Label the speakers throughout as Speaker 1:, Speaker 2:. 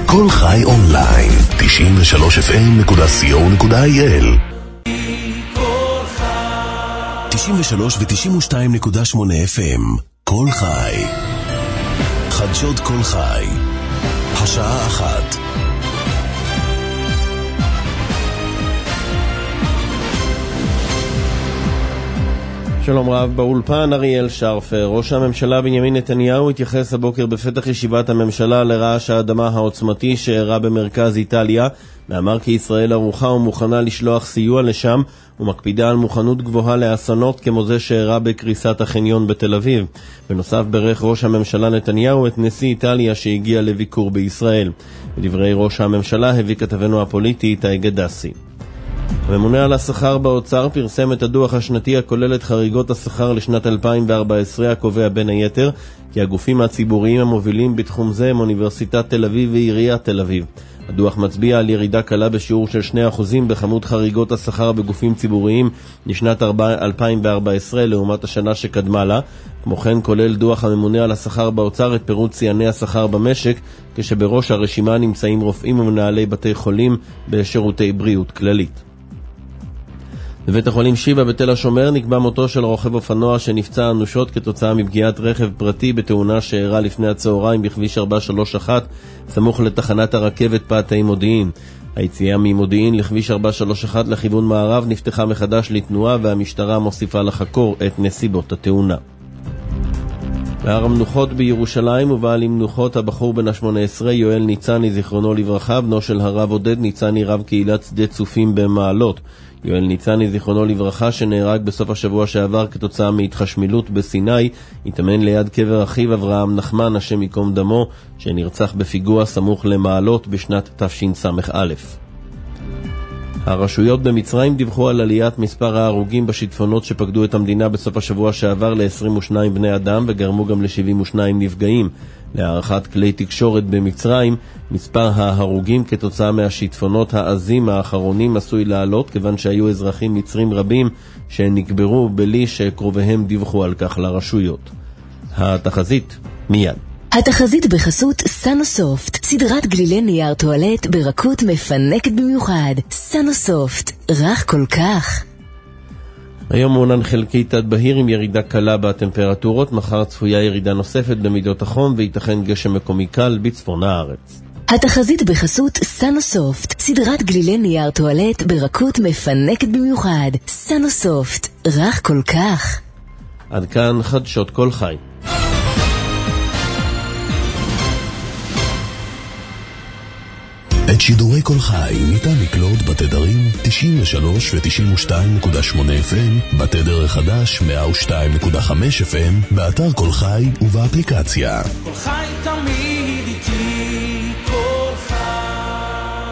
Speaker 1: כל חי אונליין 93fm.co.il 93 ו-92.8 FM כל חי חדשות כל חי השעה 1
Speaker 2: שלום רב, באולפן אריאל שרפר. ראש הממשלה בנימין נתניהו התייחס הבוקר בפתח ישיבת הממשלה לרעש האדמה העוצמתי שאירע במרכז איטליה, ואמר כי ישראל ערוכה ומוכנה לשלוח סיוע לשם ומקפידה על מוכנות גבוהה לאסונות כמו זה שאירע בקריסת החניון בתל אביב. בנוסף ברך ראש הממשלה נתניהו את נשיא איטליה שהגיע לביקור בישראל. בדברי ראש הממשלה הביא כתבנו הפוליטי איתי גדסי. הממונה על השכר באוצר פרסם את הדוח השנתי הכולל את חריגות השכר לשנת 2014, הקובע בין היתר כי הגופים הציבוריים המובילים בתחום זה הם אוניברסיטת תל אביב ועיריית תל אביב. הדוח מצביע על ירידה קלה בשיעור של 2% בכמות חריגות השכר בגופים ציבוריים לשנת 2014 לעומת השנה שקדמה לה. כמו כן כולל דוח הממונה על השכר באוצר את פירוט שיאני השכר במשק, כשבראש הרשימה נמצאים רופאים ומנהלי בתי חולים בשירותי בריאות כללית. בבית החולים שיבא בתל השומר נקבע מותו של רוכב אופנוע שנפצע אנושות כתוצאה מפגיעת רכב פרטי בתאונה שאירעה לפני הצהריים בכביש 431 סמוך לתחנת הרכבת פאתי מודיעין. היציאה ממודיעין לכביש 431 לכיוון מערב נפתחה מחדש לתנועה והמשטרה מוסיפה לחקור את נסיבות התאונה. בהר המנוחות בירושלים ובא למנוחות הבחור בן ה-18 יואל ניצני זיכרונו לברכה, בנו של הרב עודד ניצני רב קהילת שדה צופים במעלות. יואל ניצני זיכרונו לברכה שנהרג בסוף השבוע שעבר כתוצאה מהתחשמלות בסיני התאמן ליד קבר אחיו אברהם נחמן השם יקום דמו שנרצח בפיגוע סמוך למעלות בשנת תשס"א. הרשויות במצרים דיווחו על עליית מספר ההרוגים בשיטפונות שפקדו את המדינה בסוף השבוע שעבר ל-22 בני אדם וגרמו גם ל-72 נפגעים. להערכת כלי תקשורת במצרים, מספר ההרוגים כתוצאה מהשיטפונות העזים האחרונים עשוי לעלות כיוון שהיו אזרחים מצרים רבים שנקברו בלי שקרוביהם דיווחו על כך לרשויות. התחזית מיד.
Speaker 3: התחזית בחסות סנוסופט, סדרת גלילי נייר טואלט ברכות מפנקת במיוחד. סנוסופט, רך כל כך.
Speaker 2: היום מעונן חלקי תת בהיר עם ירידה קלה בטמפרטורות, מחר צפויה ירידה נוספת במידות החום וייתכן גשם מקומי קל בצפון הארץ.
Speaker 3: התחזית בחסות סנוסופט, סדרת גלילי נייר טואלט ברכות מפנקת במיוחד. סנוסופט, רך כל כך.
Speaker 2: עד כאן חדשות כל חי.
Speaker 1: את שידורי כל חי ניתן לקלוט בתדרים 93 ו-92.8 FM, בתדר החדש 102.5 FM, באתר כל חי ובאפליקציה.
Speaker 4: כל חי תמיד איתי, כל חי.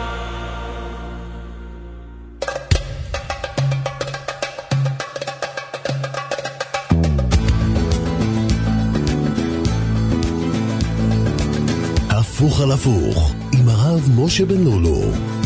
Speaker 1: הפוך על הפוך עם הרב משה בן לולו.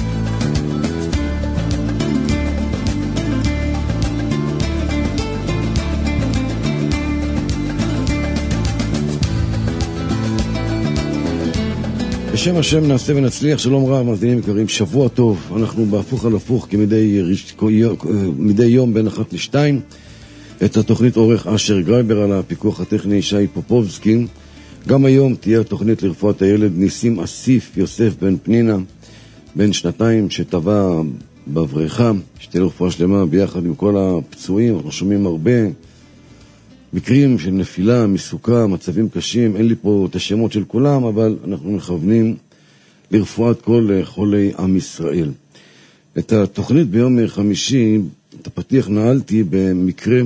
Speaker 5: בשם השם נעשה ונצליח. שלום רב מאזינים יקרים, שבוע טוב. אנחנו בהפוך על הפוך כמדי יום בין 1 ל-2. את התוכנית עורך אשר גרייבר, על הפיקוח הטכני שי פופובסקי. גם היום תהיה תוכנית לרפואת הילד ניסים אסיף יוסף בן פנינה, בן 2 שטבע בבריכה, שתהיה רפואה שלמה ביחד עם כל הפצועים. אנחנו שומעים הרבה מקרים של נפילה, מסוקה, מצבים קשים. אין לי פה את השמות של כולם, אבל אנחנו מכוונים לרפואת כל חולי עם ישראל. את התוכנית ביום חמישי, את הפתיח נעלתי במקרה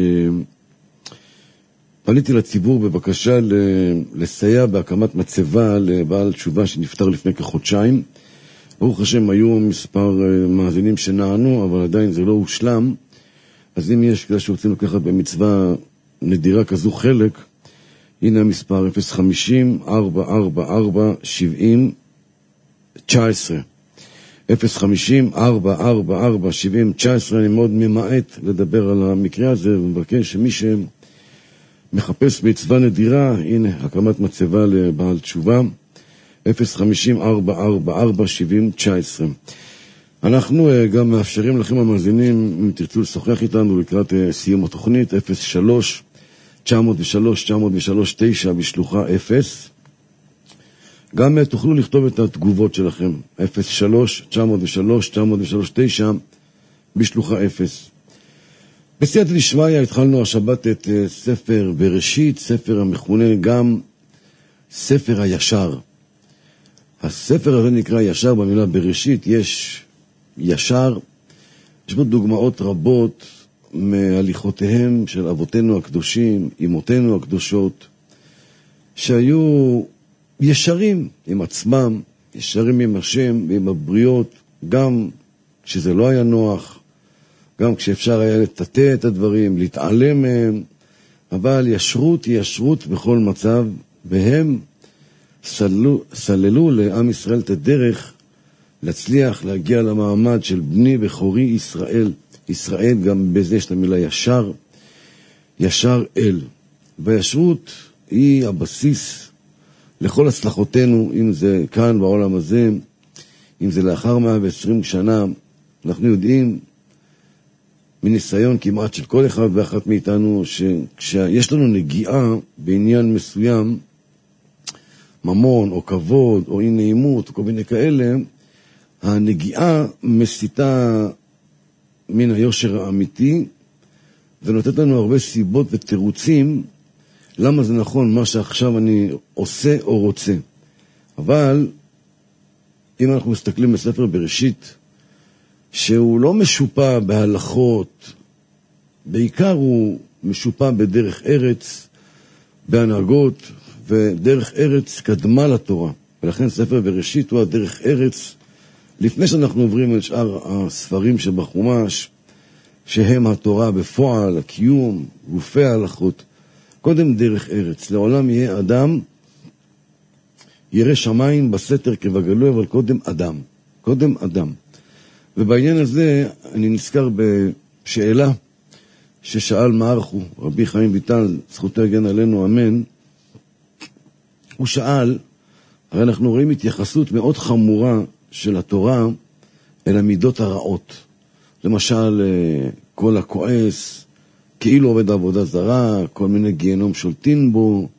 Speaker 5: פניתי לציבור בבקשה לסייע בהקמת מצבה לבעל תשובה שנפטר לפני כחודשיים. ברוך השם היו מספר מאזינים שנענו, אבל עדיין זה לא הושלם. אז אם יש כדי שרוצים לקחת במצווה נדירה כזו חלק, הנה המספר 050-444-70-19 050-444-70-19. אני מאוד ממעט לדבר על המקרה הזה ומבקש שמי מחפש מצווה נדירה, הנה הקמת מצבה לבעל תשובה. 050-444-7019. אנחנו גם מאפשרים לכם המאזינים, אם תרצו לשוחח איתנו לקראת סיום התוכנית, 03-903-903-9 בשלוחה 0. גם תוכלו לכתוב את התגובות שלכם, 03-903-903-9 בשלוחה 0. בסייעתא דשמיא התחלנו השבת את ספר בראשית, ספר המכונה גם ספר הישר. הספר הזה נקרא ישר במילה בראשית, יש ישר, יש בו דוגמאות רבות מהליכותיהם של אבותינו הקדושים, אמותינו הקדושות, שהיו ישרים עם עצמם, ישרים עם השם ועם הבריות, גם כשזה לא היה נוח, גם כשאפשר היה לטאטא את הדברים, להתעלם מהם, אבל ישרות היא ישרות בכל מצב, והם סללו לעם ישראל את הדרך להצליח להגיע למעמד של בני בכורי ישראל. ישראל גם בזה יש את המילה ישר, ישר אל. והישרות היא הבסיס לכל הצלחותינו, אם זה כאן בעולם הזה, אם זה לאחר 120 שנה. אנחנו יודעים מניסיון כמעט של כל אחד ואחת מאיתנו, שכשיש לנו נגיעה בעניין מסוים, ממון או כבוד או אי נעימות או כל מיני כאלה, הנגיעה מסיתה מן היושר האמיתי, ונותנת לנו הרבה סיבות ותירוצים למה זה נכון מה שעכשיו אני עושה או רוצה. אבל אם אנחנו מסתכלים בספר בראשית, שהוא לא משופע בהלכות, בעיקר הוא משופע בדרך ארץ, בהנהגות, ודרך ארץ קדמה לתורה. ולכן ספר בראשית הוא הדרך ארץ, לפני שאנחנו עוברים על שאר הספרים שבחומש, שהם התורה בפועל, הקיום, גופי ההלכות. קודם דרך ארץ, לעולם יהיה אדם, ירא שמיים בסתר כבגלוי, אבל קודם אדם. קודם אדם. ובעניין הזה אני נזכר בשאלה ששאל מערכו, רבי חיים ויטל, זכותו יגן עלינו, אמן. הוא שאל, הרי אנחנו רואים התייחסות מאוד חמורה של התורה אל המידות הרעות. למשל, כל הכועס, כאילו עובד עבודה זרה, כל מיני גיהנום שולטין בו,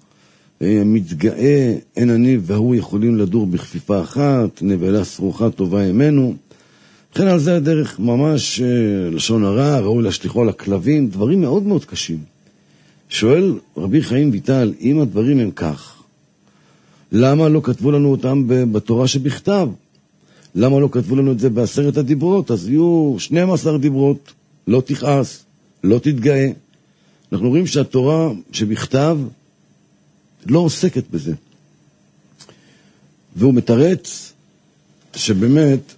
Speaker 5: מתגאה, אין אני והוא יכולים לדור בכפיפה אחת, נבלה סרוחה טובה ימנו. לכן על זה הדרך ממש לשון הרע, ראוי להשליחו על הכלבים, דברים מאוד מאוד קשים. שואל רבי חיים ויטל, אם הדברים הם כך, למה לא כתבו לנו אותם בתורה שבכתב? למה לא כתבו לנו את זה ב10 הדיברות? אז יהיו 12 דיברות, לא תכעס, לא תתגאה. אנחנו רואים שהתורה שבכתב לא עוסקת בזה. והוא מתרץ שבאמת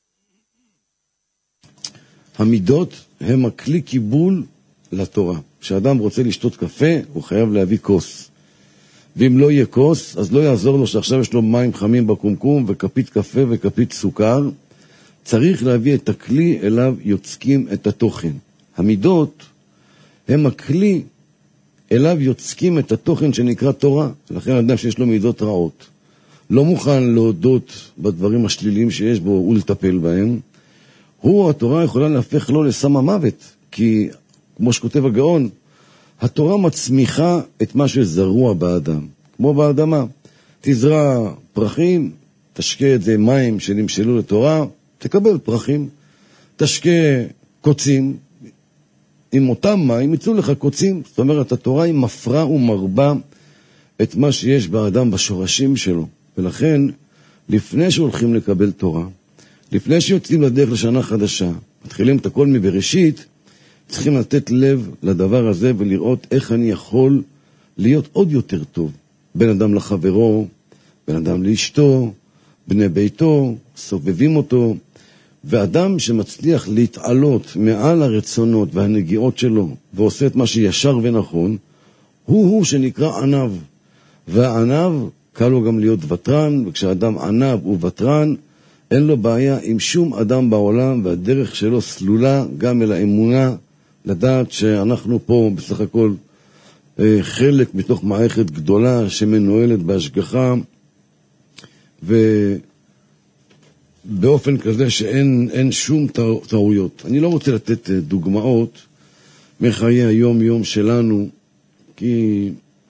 Speaker 5: המידות הם הכלי קיבול לתורה. כשאדם רוצה לשתות קפה, הוא חייב להביא כוס. ואם לא יהיה כוס, אז לא יעזור לו שעכשיו יש לו מים חמים בקומקום וכפית קפה וכפית סוכר. צריך להביא את הכלי אליו יוצקים את התוכן. המידות הם הכלי אליו יוצקים את התוכן שנקרא תורה. לכן אדם שיש לו מידות רעות לא מוכן להודות בדברים השליליים שיש בו ולטפל בהם. התורה יכולה להפך לו לסם המוות, כי כמו שכותב הגאון, התורה מצמיחה את מה שזרוע באדם, כמו באדמה. תזרע פרחים, תשקה את זה מים שנמשלו לתורה, תקבל פרחים. תשקה קוצים, עם אותם מים יצאו לך קוצים. זאת אומרת, התורה היא מפרה ומרבה את מה שיש באדם בשורשים שלו. ולכן, לפני שהולכים לקבל תורה, לפני שיוצאים לדרך לשנה חדשה, מתחילים את הכל מבראשית, צריכים לתת לב לדבר הזה ולראות איך אני יכול להיות עוד יותר טוב. בין אדם לחברו, בין אדם לאשתו, בני ביתו, סובבים אותו, ואדם שמצליח להתעלות מעל הרצונות והנגיעות שלו, ועושה את מה שישר ונכון, הוא שנקרא ענב. והענב קל לו גם להיות וטרן, וכשאדם ענב הוא וטרן, אין לו בעיה עם שום אדם בעולם, והדרך שלו סלולה גם אל האמונה, לדעת שאנחנו פה בסך הכל חלק מתוך מערכת גדולה שמנוהלת בהשגחה, ובאופן כזה שאין שום טעויות. אני לא רוצה לתת דוגמאות מחיי היום-יום שלנו, כי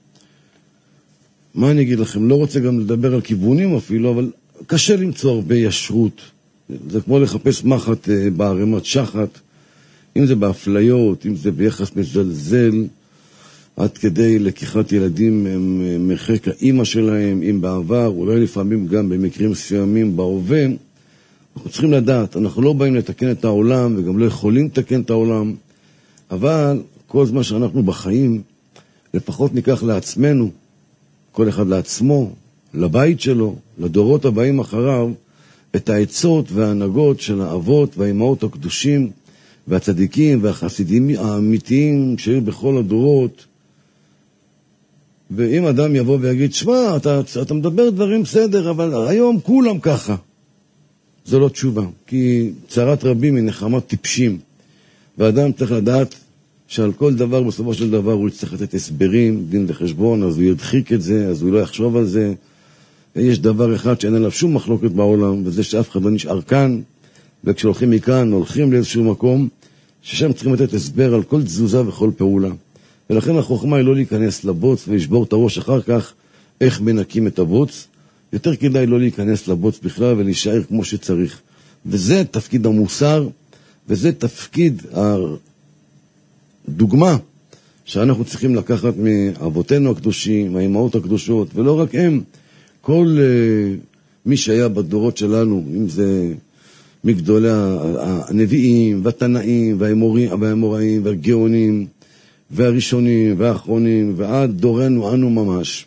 Speaker 5: מה אני אגיד לכם, לא רוצה גם לדבר על כיוונים אפילו, אבל קשה למצוא הרבה ישרות. זה כמו לחפש מחט בערימת שחת, אם זה באפליות, אם זה ביחס מזלזל, עד כדי לקיחת ילדים מרחק האמא שלהם, אם בעבר, אולי לפעמים גם במקרים מסוימים בהווה. אנחנו צריכים לדעת, אנחנו לא באים לתקן את העולם, וגם לא יכולים לתקן את העולם, אבל כל זמן שאנחנו בחיים, לפחות ניקח לעצמנו, כל אחד לעצמו, לבית שלו, לדורות הבאים אחריו, את העצות וההנהגות של האבות והאימהות הקדושים, והצדיקים והחסידים האמיתיים שהיו בכל הדורות. ואם אדם יבוא ויגיד, שמע, אתה מדבר דברים בסדר, אבל היום כולם ככה. זו לא תשובה, כי צרת רבים היא נחמת טיפשים. ואדם צריך לדעת שעל כל דבר בסופו של דבר הוא יצטרך לתת הסברים, דין וחשבון, אז הוא ידחיק את זה, אז הוא לא יחשוב על זה. יש דבר אחד שאין עליו שום מחלוקת בעולם, וזה שאף אחד לא נשאר כאן, וכשהולכים מכאן, הולכים לאיזשהו מקום, ששם צריכים לתת הסבר על כל תזוזה וכל פעולה. ולכן החוכמה היא לא להיכנס לבוץ ולשבור את הראש אחר כך איך מנקים את הבוץ. יותר כדאי לא להיכנס לבוץ בכלל ולהישאר כמו שצריך. וזה תפקיד המוסר, וזה תפקיד הדוגמה שאנחנו צריכים לקחת מאבותינו הקדושים, מהאימהות הקדושות, ולא רק הם. כל מי שהיה בדורות שלנו, אם זה מגדולי הנביאים והתנאים והאמוראים והגאונים והראשונים והאחרונים ועד דורנו אנו ממש.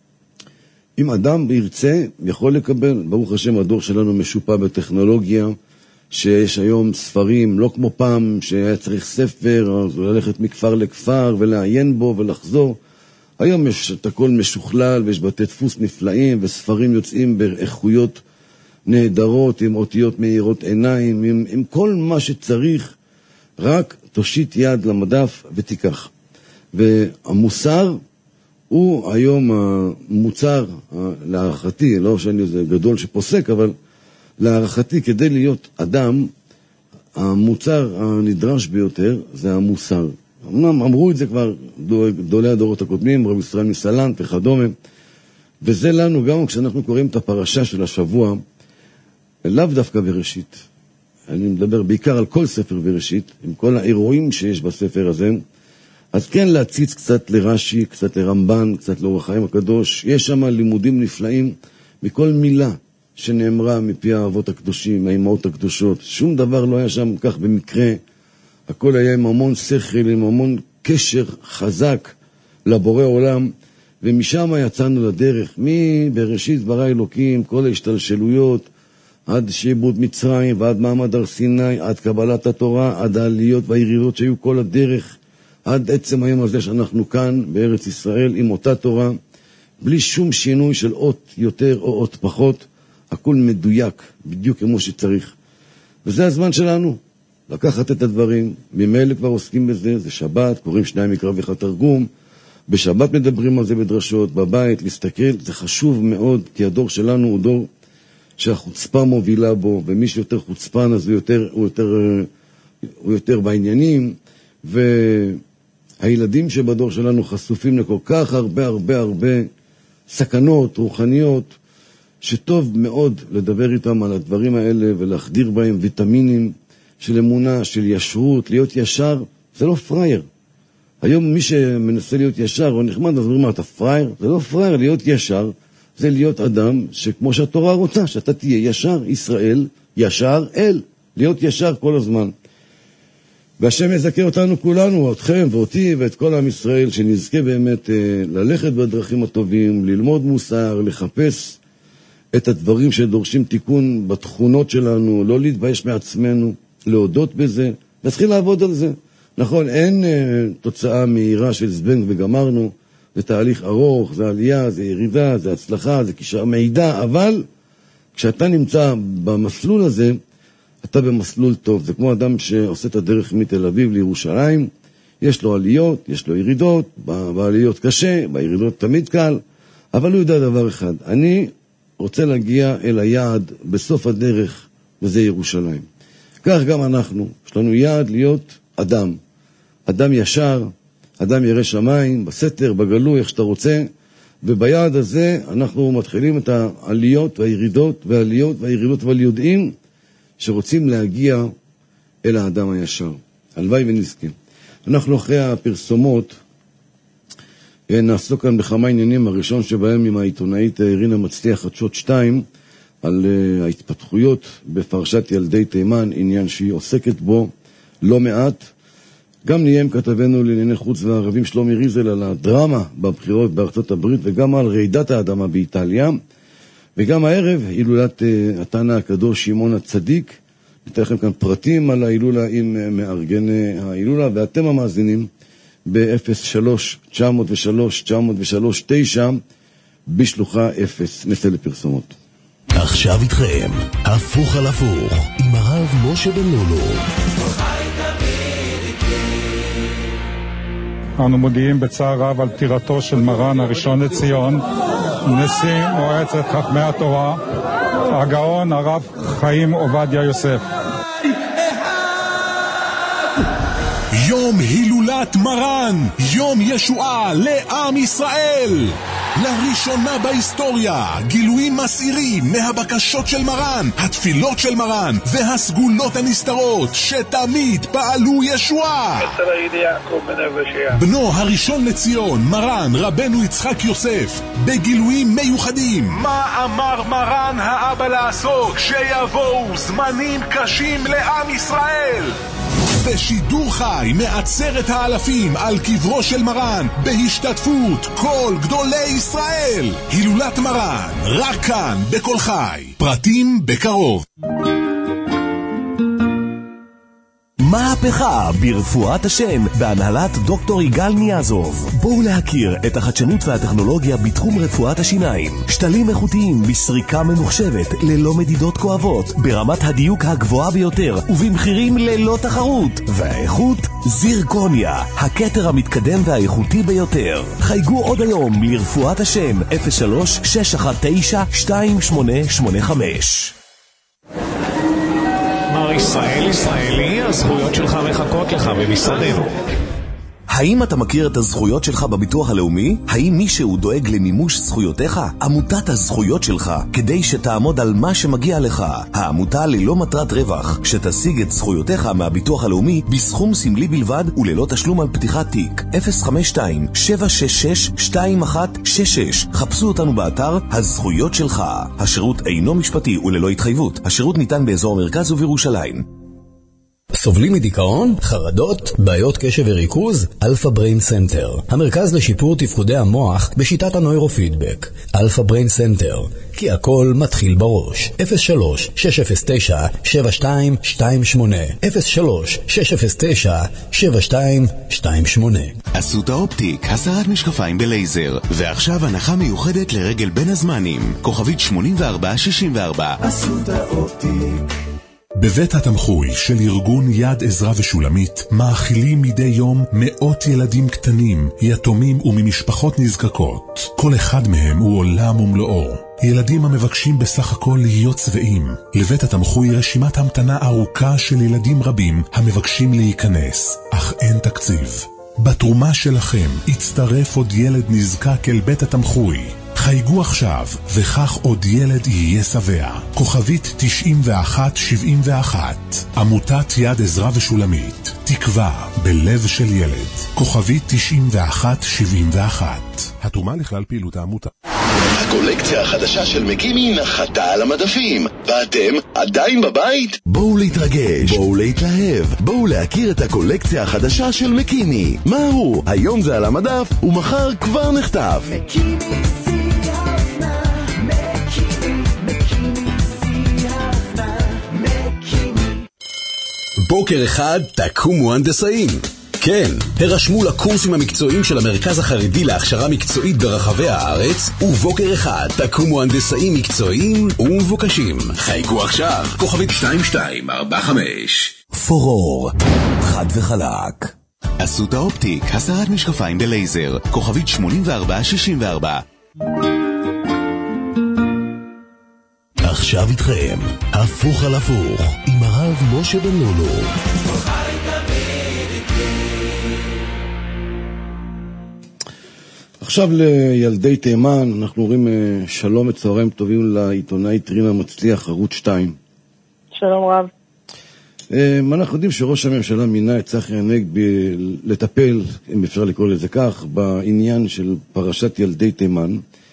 Speaker 5: אם אדם ירצה, יכול לקבל. ברוך השם, הדור שלנו משופע בטכנולוגיה, שיש היום ספרים, לא כמו פעם שהיה צריך ספר, אז ללכת מכפר לכפר ולעיין בו ולחזור. היום יש את הכל משוכלל, ויש בתי דפוס נפלאים, וספרים יוצאים באיכויות נהדרות, עם אותיות מהירות עיניים, עם כל מה שצריך, רק תושיט יד למדף ותיקח. והמוסר הוא היום המוצר, להערכתי, לא שאני איזה גדול שפוסק, אבל להערכתי, כדי להיות אדם, המוצר הנדרש ביותר זה המוסר. אמנם אמרו את זה כבר גדולי הדורות הקודמים, רבי ישראל מסלנט וכדומה, וזה לנו גם כשאנחנו קוראים את הפרשה של השבוע, לאו דווקא בראשית. אני מדבר בעיקר על כל ספר בראשית, עם כל האירועים שיש בספר הזה, אז כן להציץ קצת לרש"י, קצת לרמב"ן, קצת לאור החיים הקדוש. יש שם לימודים נפלאים מכל מילה שנאמרה מפי האבות הקדושים, האימהות הקדושות. שום דבר לא היה שם כך במקרה. הכל היה עם המון שכל, עם המון קשר חזק לבורא עולם, ומשם יצאנו לדרך, מבראשית ברא אלוקים, כל ההשתלשלויות, עד שעבוד מצרים ועד מעמד הר סיני, עד קבלת התורה, עד העליות והירידות שהיו כל הדרך, עד עצם היום הזה שאנחנו כאן בארץ ישראל עם אותה תורה, בלי שום שינוי של אות יותר או אות פחות, הכל מדויק, בדיוק כמו שצריך. וזה הזמן שלנו, לקחת את הדברים, ממילא כבר עוסקים בזה, זה שבת, קוראים שניים מקרא ואחד תרגום, בשבת מדברים על זה בדרשות, בבית, להסתכל, זה חשוב מאוד, כי הדור שלנו הוא דור שהחוצפה מובילה בו, ומי שיותר חוצפן אז הוא יותר בעניינים, והילדים שבדור שלנו חשופים לכל כך הרבה סכנות רוחניות, שטוב מאוד לדבר איתם על הדברים האלה, ולהחדיר בהם ויטמינים של אמונה, של ישרות. להיות ישר זה לא פרייר. היום מי שמנסה להיות ישר או נחמד, אז אומרים מה, אתה פרייר? זה לא פרייר, להיות ישר זה להיות אדם שכמו שהתורה רוצה, שאתה תהיה ישר, ישראל, ישר אל, להיות ישר כל הזמן. והשם יזכה אותנו כולנו, אתכם ואותי ואת כל עם ישראל, שנזכה באמת ללכת בדרכים הטובים, ללמוד מוסר, לחפש את הדברים שדורשים תיקון בתכונות שלנו, לא להתבייש מעצמנו, להודות בזה, להתחיל לעבוד על זה. נכון, אין תוצאה מהירה של זבנג וגמרנו, זה תהליך ארוך, זה עלייה, זה ירידה, זה הצלחה, זה קישר מידע, אבל כשאתה נמצא במסלול הזה, אתה במסלול טוב. זה כמו אדם שעושה את הדרך מתל אביב לירושלים, יש לו עליות, יש לו ירידות, בעליות קשה, בירידות תמיד קל, אבל הוא יודע דבר אחד, אני רוצה להגיע אל היעד בסוף הדרך, וזה ירושלים. כך גם אנחנו, יש לנו יעד להיות אדם. אדם ישר, אדם ירא שמיים, בסתר, בגלוי, איך שאתה רוצה, וביעד הזה אנחנו מתחילים את העליות והירידות, והעליות והירידות, אבל יודעים שרוצים להגיע אל האדם הישר. הלוואי ונזכה. אנחנו אחרי הפרסומות נעסוק כאן בכמה עניינים, הראשון שבהם עם העיתונאית רינה מצליח חדשות 2, על ההתפתחויות בפרשת ילדי תימן, עניין שהיא עוסקת בו לא מעט. גם נהיה עם כתבנו לענייני חוץ והערבים שלומי ריזל על הדרמה בבחירות בארצות הברית, וגם על רעידת האדמה באיטליה, וגם הערב הילולת התנא הקדוש שמעון הצדיק. ניתן לכם כאן פרטים על ההילולה עם מארגני ההילולה, ואתם המאזינים ב-03-903-903-9 בשלוחה 0. נצא לפרסומות.
Speaker 1: עכשיו איתכם, הפוך על הפוך, עם הרב משה בן לולו.
Speaker 6: אנו מודיעים בצער רב על פטירתו של מרן הראשון לציון, נשיא מועצת חכמי התורה, הגאון הרב חיים עובדיה יוסף.
Speaker 1: יום הילולת מרן, יום ישועה לעם ישראל. לראשונה בהיסטוריה, גילויים מסעירים מהבקשות של מרן, התפילות של מרן והסגולות הנסתרות שתמיד פעלו ישועה. בנו הראשון לציון, מרן רבנו יצחק יוסף, בגילויים מיוחדים. מה אמר מרן האבא לעשות כשיבואו זמנים קשים לעם ישראל? בשידור חי מעצרת האלפים על קברו של מרן, בהשתתפות כל גדולי ישראל. הילולת מרן, רק כאן בכל חי. פרטים בקרוב. מהפכה ברפואת השן בהנהלת דוקטור יגאל ניאזוב. בואו להכיר את החדשנות והטכנולוגיה בתחום רפואת השיניים. שתלים איכותיים בסריקה ממוחשבת ללא מדידות כואבות, ברמת הדיוק הגבוהה ביותר ובמחירים ללא תחרות. והאיכות זירקוניה, הכתר המתקדם והאיכותי ביותר. חייגו עוד היום לרפואת השן 03-619-2885.
Speaker 7: מר ישראל ישראלי, הזכויות שלך מחכות לך במשרדנו.
Speaker 1: האם אתה מכיר את הזכויות שלך בביטוח הלאומי? האם מישהו דואג למימוש זכויותיך? עמותת הזכויות שלך, כדי שתעמוד על מה שמגיע לך. העמותה ללא מטרת רווח, שתשיג את זכויותיך מהביטוח הלאומי בסכום סמלי בלבד וללא תשלום על פתיחת תיק. 052-766-2166. חפשו אותנו באתר הזכויות שלך. השירות אינו משפטי וללא התחייבות. השירות ניתן באזור מרכז ובירושלים.
Speaker 8: סובלים מדיכאון, חרדות, בעיות קשב וריכוז? אלפא בריין סנטר, המרכז לשיפור תפקודי המוח בשיטת הנוירופידבק. אלפא בריין סנטר, כי הכל מתחיל בראש. 03-609-7228 03-609-7228.
Speaker 9: אסותא אופטיק, הסרת משקפיים בלייזר, ועכשיו הנחה מיוחדת לרגל בין הזמנים, כוכבית 8464.
Speaker 10: אסותא אופטיק.
Speaker 11: בבית התמחוי של ארגון יד עזרה ושולמית מאכילים מדי יום מאות ילדים קטנים, יתומים וממשפחות נזקקות. כל אחד מהם הוא עולם ומלואו. ילדים המבקשים בסך הכל להיות צבעים. לבית התמחוי רשימת המתנה ארוכה של ילדים רבים המבקשים להיכנס, אך אין תקציב. בתרומה שלכם יצטרף עוד ילד נזקק אל בית התמחוי. חייגו עכשיו, וכך עוד ילד יהיה שבע. כוכבית 9171. עמותת יד עזרה ושולמית. תקווה בלב של ילד. כוכבית 9171. התרומה לכלל פעילות העמותה.
Speaker 1: הקולקציה החדשה של מקימי נחתה על המדפים, ואתם עדיין בבית? בואו להתרגש, בואו להתלהב, בואו להכיר את הקולקציה החדשה של מקימי. מה הוא? היום זה על המדף, ומחר כבר נחטף. מקימי
Speaker 8: בוקר אחד תקומו הנדסאים. כן, הרשמו לקורסים המקצועיים של המרכז החרדי להכשרה מקצועית ברחבי הארץ, ובוקר אחד תקומו הנדסאים מקצועיים ומבוקשים. חייגו עכשיו, כוכבית 2245.
Speaker 1: פורור, חד וחלק.
Speaker 9: אסותא אופטיק, הסרת משקפיים בלייזר, כוכבית 8464.
Speaker 8: ועכשיו איתכם, הפוך על הפוך, עם הרב משה בן לולו.
Speaker 5: עכשיו לילדי תימן, אנחנו רואים שלום וצהריים טובים לעיתונאית רינה מצליח, ערוץ 2.
Speaker 12: שלום רב.
Speaker 5: אנחנו יודעים שראש הממשלה מינה את צחי הנגבי לטפל, אם אפשר לקרוא לזה כך, בעניין של פרשת ילדי תימן,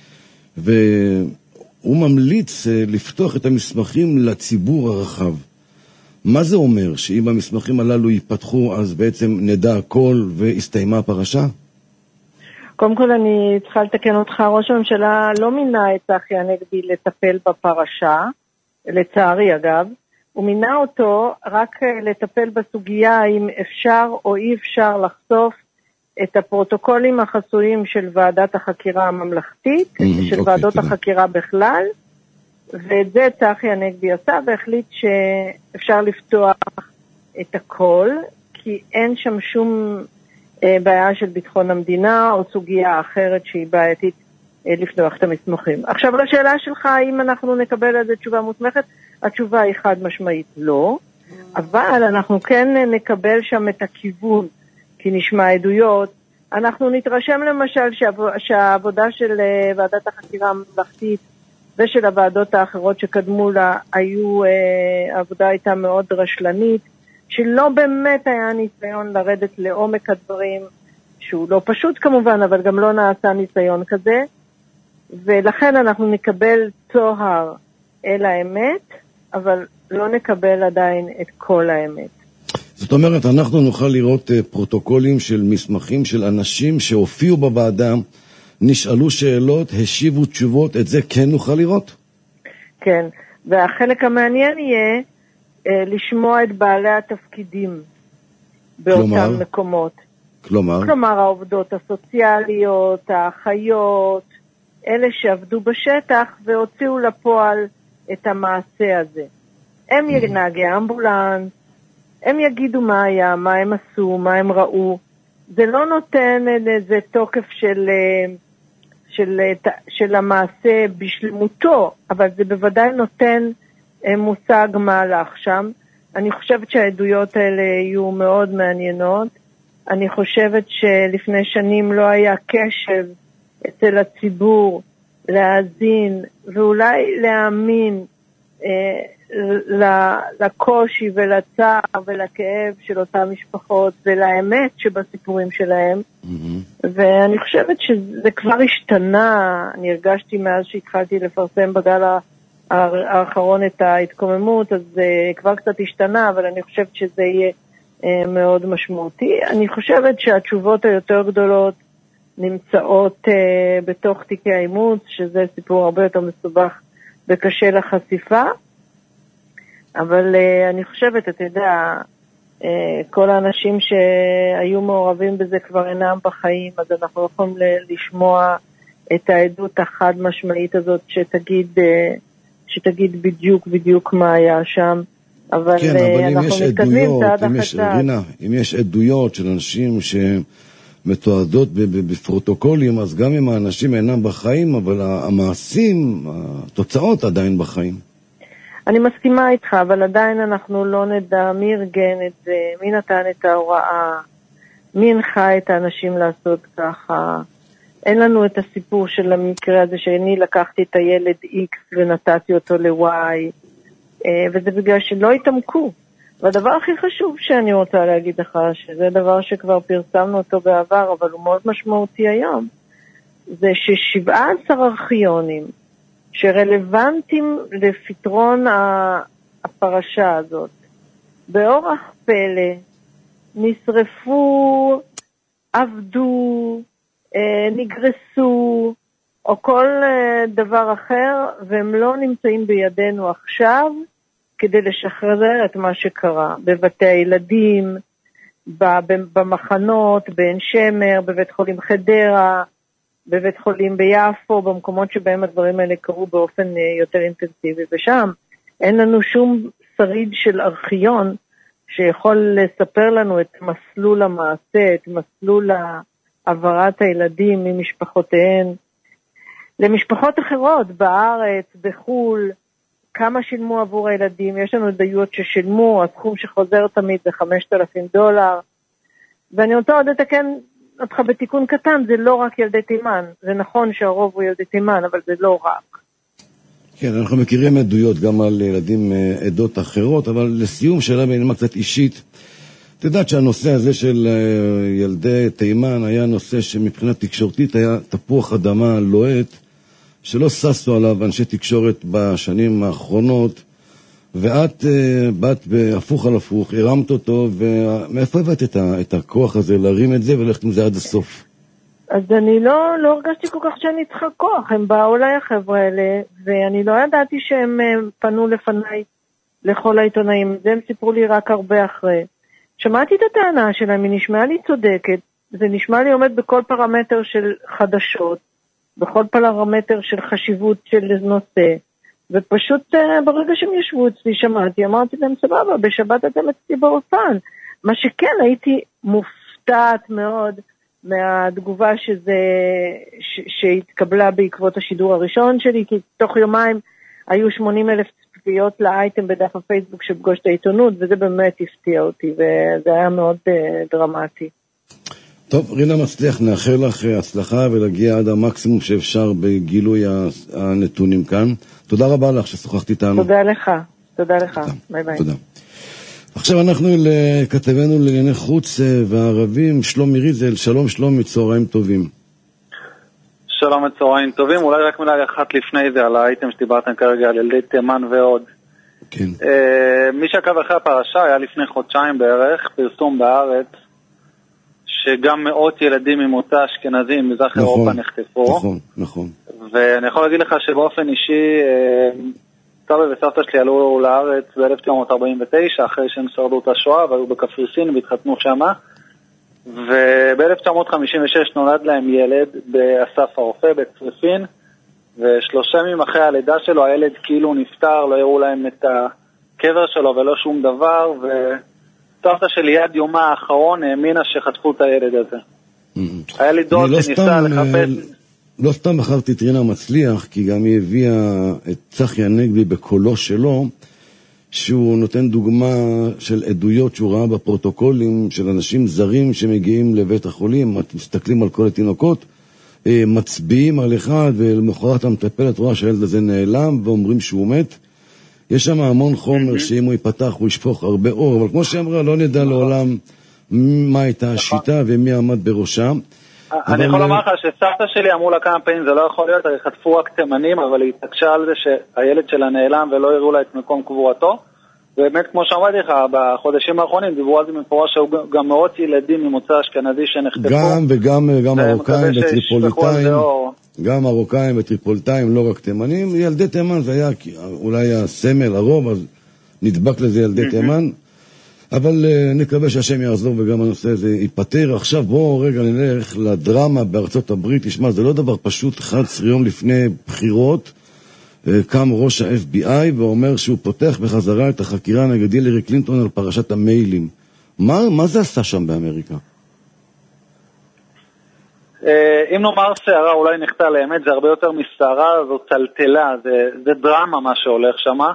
Speaker 5: והוא ממליץ לפתוח את המסמכים לציבור הרחב. מה זה אומר? שאם המסמכים הללו ייפתחו, אז בעצם נדע הכל והסתיימה הפרשה?
Speaker 12: קודם כל אני צריכה לתקן אותך, ראש הממשלה לא מינה את צחי הנגבי לטפל בפרשה, לצערי אגב, הוא מינה אותו רק לטפל בסוגיה אם אפשר או אי אפשר לחשוף את הפרוטוקולים החסויים של ועדת החקירה הממלכתית, של ועדות החקירה בכלל, ואת זה צחי הנגבי עשה והחליט שאפשר לפתוח את הכל, כי אין שם שום בעיה של ביטחון המדינה או סוגיה אחרת שהיא בעייתית לפתוח את המסמכים. עכשיו לשאלה שלך, אם אנחנו נקבל על זה תשובה מוסמכת, התשובה היא חד משמעית לא, אבל אנחנו כן נקבל שם את הכיוון, כי נשמע עדויות. אנחנו נתרשם למשל שהעבודה של ועדת החקירה הממלכתית ושל הוועדות האחרות שקדמו לה, העבודה הייתה מאוד רשלנית, שלא באמת היה ניסיון לרדת לעומק הדברים, שהוא לא פשוט כמובן, אבל גם לא נעשה ניסיון כזה, ולכן אנחנו נקבל צוהר אל האמת, אבל לא נקבל עדיין את כל האמת.
Speaker 5: זאת אומרת, אנחנו נוכל לראות פרוטוקולים של מסמכים של אנשים שהופיעו בוועדה, נשאלו שאלות, השיבו תשובות, את זה כן נוכל לראות?
Speaker 12: כן, והחלק המעניין יהיה לשמוע את בעלי התפקידים באותם מקומות. כלומר, העובדות הסוציאליות, האחיות, אלה שעבדו בשטח והוציאו לפועל את המעשה הזה. הם נהגי אמבולנס, הם יגידו מה היה, מה הם עשו, מה הם ראו. זה לא נותן איזה תוקף של המעשה בשלמותו, אבל זה בוודאי נותן מושג מה הלך שם. אני חושבת שהעדויות האלה יהיו מאוד מעניינות. אני חושבת שלפני שנים לא היה קשב אצל הציבור להאזין ואולי להאמין לקושי ולצער ולכאב של אותן משפחות ולאמת שבסיפורים שלהם. ואני חושבת שזה כבר השתנה. אני הרגשתי מאז שהתחלתי לפרסם בגל האחרון את ההתקוממות, אז זה כבר קצת השתנה, אבל אני חושבת שזה יהיה מאוד משמעותי. אני חושבת שהתשובות היותר גדולות נמצאות בתוך תיקי האימוץ, שזה סיפור הרבה יותר מסובך וקשה לחשיפה, אבל אני חושבת, אתה יודע, כל האנשים שהיו מעורבים בזה כבר אינם בחיים, אז אנחנו יכולים לשמוע את העדות החד משמעית הזאת שתגיד בדיוק מה היה שם, אבל
Speaker 5: כן, אבל
Speaker 12: אנחנו מתקדמים צעד אחרי צעד.
Speaker 5: אם יש עדויות של אנשים שמתועדות בפרוטוקולים, אז גם אם האנשים אינם בחיים, אבל המעשים, התוצאות עדיין בחיים.
Speaker 12: אני מסכימה איתך, אבל עדיין אנחנו לא נדע מי ארגן את זה, מי נתן את ההוראה, מי הנחה את האנשים לעשות ככה. אין לנו את הסיפור של המקרה הזה שאני לקחתי את הילד X ונתתי אותו ל-Y, וזה בגלל שלא התעמקו. והדבר הכי חשוב שאני רוצה להגיד לך, שזה דבר שכבר פרסמנו אותו בעבר, אבל הוא מאוד משמעותי היום, זה ש17 ארכיונים שרלוונטיים לפתרון הפרשה הזאת, באורח פלא, נשרפו, עבדו, נגרסו, או כל דבר אחר, והם לא נמצאים בידינו עכשיו, כדי לשחרר את מה שקרה. בבתי הילדים, במחנות, בעין שמר, בבית חולים חדרה, בבית חולים ביפו, במקומות שבהם הדברים האלה קרו באופן יותר אינטנסיבי. ושם אין לנו שום שריד של ארכיון שיכול לספר לנו את מסלול המעשה, את מסלול העברת הילדים ממשפחותיהן למשפחות אחרות בארץ, בחול, כמה שילמו עבור הילדים, יש לנו עדויות ששילמו, הסכום שחוזר תמיד זה $5,000, ואני רוצה עוד לתקן אותך בתיקון קטן, זה לא רק ילדי תימן, זה נכון שהרוב הוא ילדי תימן, אבל זה לא רק.
Speaker 5: כן, אנחנו מכירים עדויות גם על ילדים עדות אחרות, אבל לסיום שאלה בנימה קצת אישית, את יודעת שהנושא הזה של ילדי תימן היה נושא שמבחינה תקשורתית היה תפוח אדמה לוהט, שלא ססו עליו אנשי תקשורת בשנים האחרונות, ואת באת בהפוך על הפוך, הרמת אותו, ומאיפה הבאת את הכוח הזה להרים את זה וללכת עם זה עד הסוף?
Speaker 12: אז אני לא הרגשתי כל כך שאני צריכה כוח, הם באו אליי החבר'ה האלה, ואני לא ידעתי שהם פנו לפניי לכל העיתונאים, זה הם סיפרו לי רק הרבה אחרי. שמעתי את הטענה שלהם, היא נשמעה לי צודקת, זה נשמע לי עומד בכל פרמטר של חדשות, בכל פרמטר של חשיבות של נושא, ופשוט ברגע שהם ישבו אצלי שמעתי, אמרתי להם סבבה, בשבת אתם אצלי באופן. מה שכן, הייתי מופתעת מאוד מהתגובה שהתקבלה בעקבות השידור הראשון שלי, כי תוך יומיים היו 80,000 צפיות לאייטם בדף הפייסבוק שפגוש את העיתונות, וזה באמת הפתיע אותי, וזה היה מאוד דרמטי.
Speaker 5: טוב, רינה מצליח, נאחל לך הצלחה ולהגיע עד המקסימום שאפשר בגילוי הנתונים כאן. תודה רבה לך ששוחחת איתנו.
Speaker 12: תודה לך, ביי ביי.
Speaker 5: תודה. עכשיו אנחנו לכתבנו לענייני חוץ והערבים, שלומי ריזל. שלום שלומי, צהריים טובים.
Speaker 13: שלום, צהריים טובים. אולי רק מילה אחת לפני זה על האייטם שדיברתם כרגע על ילדי תימן ועוד.
Speaker 5: כן.
Speaker 13: מי שעקב אחרי הפרשה היה לפני חודשיים בערך פרסום בארץ שגם מאות ילדים ממוצא אשכנזי ממזרח אירופה נחטפו.
Speaker 5: נכון.
Speaker 13: ואני יכול להגיד לך שבאופן אישי סבא וסבתא שלי עלו לארץ ב-1949 אחרי שהם שרדו את השואה והיו בקפריסין והתחתנו שמה, וב-1956 נולד להם ילד באסף הרופא בצרפין, ושלושה ימים אחרי הלידה שלו הילד כאילו נפטר, לא הראו להם את הקבר שלו ולא שום דבר, וסבתא שלי עד יומה האחרון האמינה שחטפו את הילד הזה. היה לי דוד שניסה לחפש.
Speaker 5: לא סתם בחרתי את רינה מצליח, כי גם היא הביאה את צחי הנגבי בקולו שלו, שהוא נותן דוגמה של עדויות שהוא ראה בפרוטוקולים של אנשים זרים שמגיעים לבית החולים, מסתכלים על כל התינוקות, מצביעים על אחד, ולמחרת המטפלת רואה שהילד הזה נעלם, ואומרים שהוא מת. יש שם המון חומר שאם הוא ייפתח הוא ישפוך הרבה אור, אבל כמו שאמרה, לא נדע לעולם מה הייתה השיטה ומי עמד בראשה.
Speaker 13: אני יכול לומר לך שסבתא שלי אמרו לה כמה פעמים, זה לא יכול להיות, חטפו רק תימנים, אבל היא התעקשה על זה שהילד שלה נעלם ולא הראו לה את מקום קבורתו. ובאמת, כמו שאמרתי לך, בחודשים האחרונים דיברו על זה מפורש שהיו גם מאות ילדים ממוצא אשכנזי שנחטפו.
Speaker 5: גם מרוקאים וטריפוליטאים, גם מרוקאים וטריפוליטאים, לא רק תימנים. ילדי תימן זה היה אולי הסמל, הרוב, אז נדבק לזה ילדי תימן. אבל נקווה שהשם יעזור וגם הנושא הזה ייפטר. עכשיו בואו רגע נלך לדרמה בארצות הברית. תשמע, זה לא דבר פשוט. 11 יום לפני בחירות קם ראש ה-FBI ואומר שהוא פותח בחזרה את החקירה נגד הילרי קלינטון על פרשת המיילים. מה זה עשה שם באמריקה?
Speaker 13: אם נאמר שערה אולי נחתה לאמת, זה הרבה יותר משערה, זו טלטלה, זה דרמה מה שהולך שמה.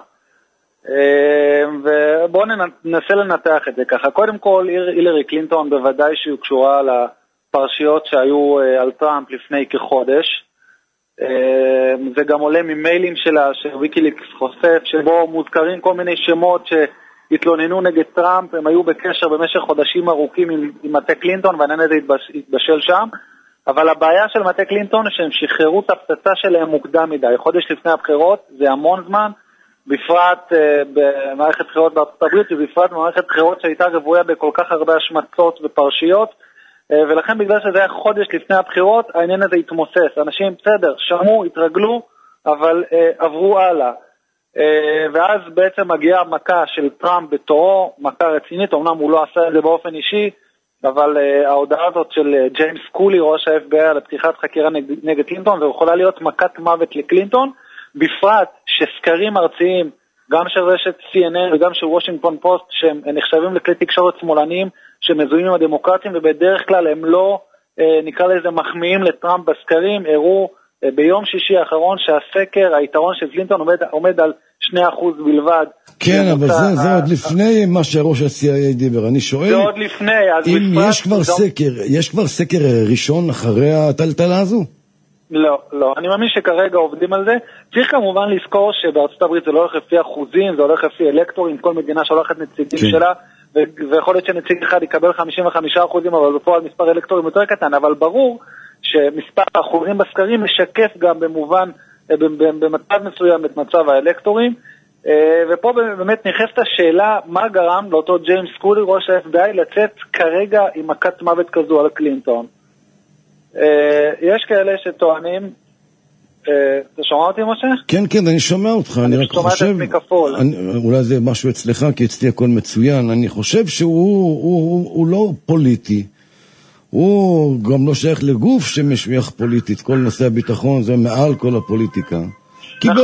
Speaker 13: ובואו ננסה לנתח את זה ככה. קודם כל, הילרי קלינטון בוודאי שהיא קשורה לפרשיות שהיו על טראמפ לפני כחודש. זה גם עולה ממיילים שלה שוויקיליקס חושף, שבו מוזכרים כל מיני שמות שהתלוננו נגד טראמפ. הם היו בקשר במשך חודשים ארוכים עם מטה קלינטון, והעניין הזה התבשל שם. אבל הבעיה של מטה קלינטון שהם שחררו את הפצצה שלהם מוקדם מדי. חודש לפני הבחירות זה המון זמן, בפרט במערכת בחירות בארצות הברית, ובפרט במערכת בחירות שהייתה רבויה בכל כך הרבה השמצות ופרשיות, ולכן בגלל שזה היה חודש לפני הבחירות, העניין הזה התמוסס. אנשים בסדר, שמעו, התרגלו, אבל עברו הלאה. ואז בעצם מגיעה מכה של טראמפ בתורו, מכה רצינית, אמנם הוא לא עשה את זה באופן אישי, אבל ההודעה הזאת של ג'יימס קולי, ראש ה-FBI, על פתיחת חקירה נגד קלינטון, זה יכולה להיות מכת מוות לקלינטון, בפרט שסקרים ארציים, גם של רשת CNN וגם של וושינגטון פוסט, שהם נחשבים לכלי תקשורת שמאלניים שמזוהים עם הדמוקרטים, ובדרך כלל הם לא, נקרא לזה, מחמיאים לטראמפ בסקרים, הראו ביום שישי האחרון שהסקר, היתרון של קלינטון עומד על 2% בלבד.
Speaker 5: כן, אבל זה עוד לפני מה שראש ה-CIA דיבר. אני שואל,
Speaker 13: זה עוד לפני,
Speaker 5: אם יש כבר סקר ראשון אחרי הטלטלה הזו?
Speaker 13: לא. אני מאמין שכרגע עובדים על זה. צריך כמובן לזכור שבארצות הברית זה לא הולך לפי אחוזים, זה הולך לפי אלקטורים, כל מדינה שולחת נציגים שלה, ויכול להיות שנציג אחד יקבל 55%, אבל בפועל מספר אלקטורים יותר קטן, אבל ברור שמספר האחוזים בסקרים משקף גם במובן, במצב מסוים את מצב האלקטורים, ופה באמת נכנסת השאלה מה גרם לאותו ג'יימס קולי, ראש ה-FBI, לצאת כרגע עם מכת מוות כזו על קלינטון. יש כאלה שטוענים, אתה שומע אותי משה?
Speaker 5: כן, אני שומע אותך, אני רק חושב, אולי זה משהו אצלך, כי אצלי הכל מצוין, אני חושב שהוא לא פוליטי, הוא גם לא שייך לגוף שמשוייך פוליטית, כל נושא הביטחון זה מעל כל הפוליטיקה. קיבל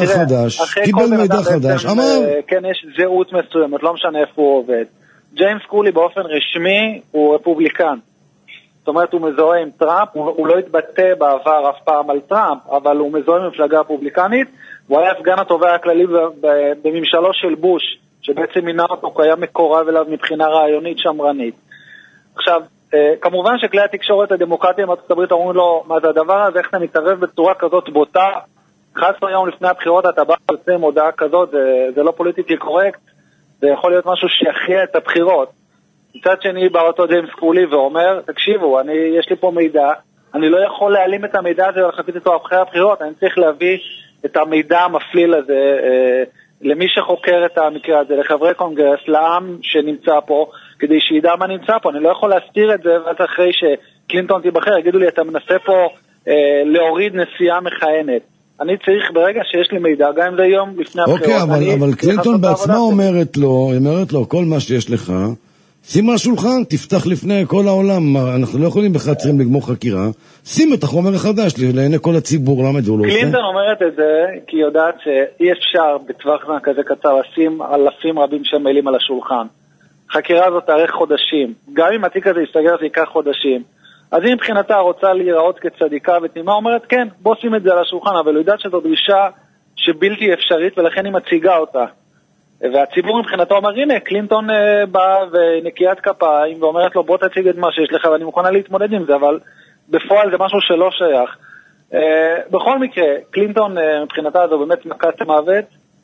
Speaker 5: מידע חדש, אמר...
Speaker 13: כן, יש זהות מסוימת, לא משנה איפה הוא עובד. ג'יימס קולי באופן רשמי הוא רפובליקן. זאת אומרת, הוא מזוהה עם טראמפ, הוא לא התבטא בעבר אף פעם על טראמפ, אבל הוא מזוהה עם מפלגה רפובליקנית, הוא היה סגן התובע הכללי בממשלו של בוש, שבעצם מינה אותו, הוא היה מקורב אליו מבחינה רעיונית שמרנית. עכשיו, כמובן שכלי התקשורת הדמוקרטיים בארצות הברית אומרים לו, מה זה הדבר הזה, איך אתה מתערב בצורה כזאת בוטה, 11 יום לפני הבחירות אתה בא ויוצא עם הודעה כזאת, זה לא פוליטיקלי קורקט, זה יכול להיות משהו שיכריע את הבחירות. מצד שני בא אותו ג'יימס קולי ואומר, תקשיבו, יש לי פה מידע, אני לא יכול להעלים את המידע הזה ולחפש אותו אחרי הבחירות, אני צריך להביא את המידע המפליל הזה למי שחוקר את המקרה הזה, לחברי קונגרס, לעם שנמצא פה, כדי שידע מה נמצא פה. אני לא יכול להסתיר את זה, ואז אחרי שקלינטון תיבחר, יגידו לי, אתה מנסה פה להוריד נשיאה מכהנת. אני צריך ברגע שיש לי מידע, גם אם זה יום לפני הבחירות.
Speaker 5: אוקיי, אבל קלינטון בעצמה אומרת לו, כל מה שיש לך, שים על השולחן, תפתח לפני כל העולם, אנחנו לא יכולים ב11 לגמור חקירה, שים את החומר החדש לעיני כל הציבור, למה את זה הוא לא עושה?
Speaker 13: קלינטון אומרת את זה, כי היא יודעת שאי אפשר בטווח זמן כזה קצר לשים אלפים רבים של מיילים על השולחן. חקירה הזאת תארך חודשים, גם אם התיק הזה יסתגר זה ייקח חודשים. אז היא מבחינתה רוצה להיראות כצדיקה ותמימה, אומרת כן, בוא שים את זה על השולחן, אבל היא יודעת שזו דרישה שבלתי אפשרית ולכן היא מציגה אותה. והציבור מבחינתו אומר, הנה, קלינטון בא ונקיית כפיים ואומרת לו, בוא תציג את מה שיש לך ואני מוכנה להתמודד עם זה, אבל בפועל זה משהו שלא שייך. בכל מקרה, קלינטון מבחינתה זו באמת מכת מוות,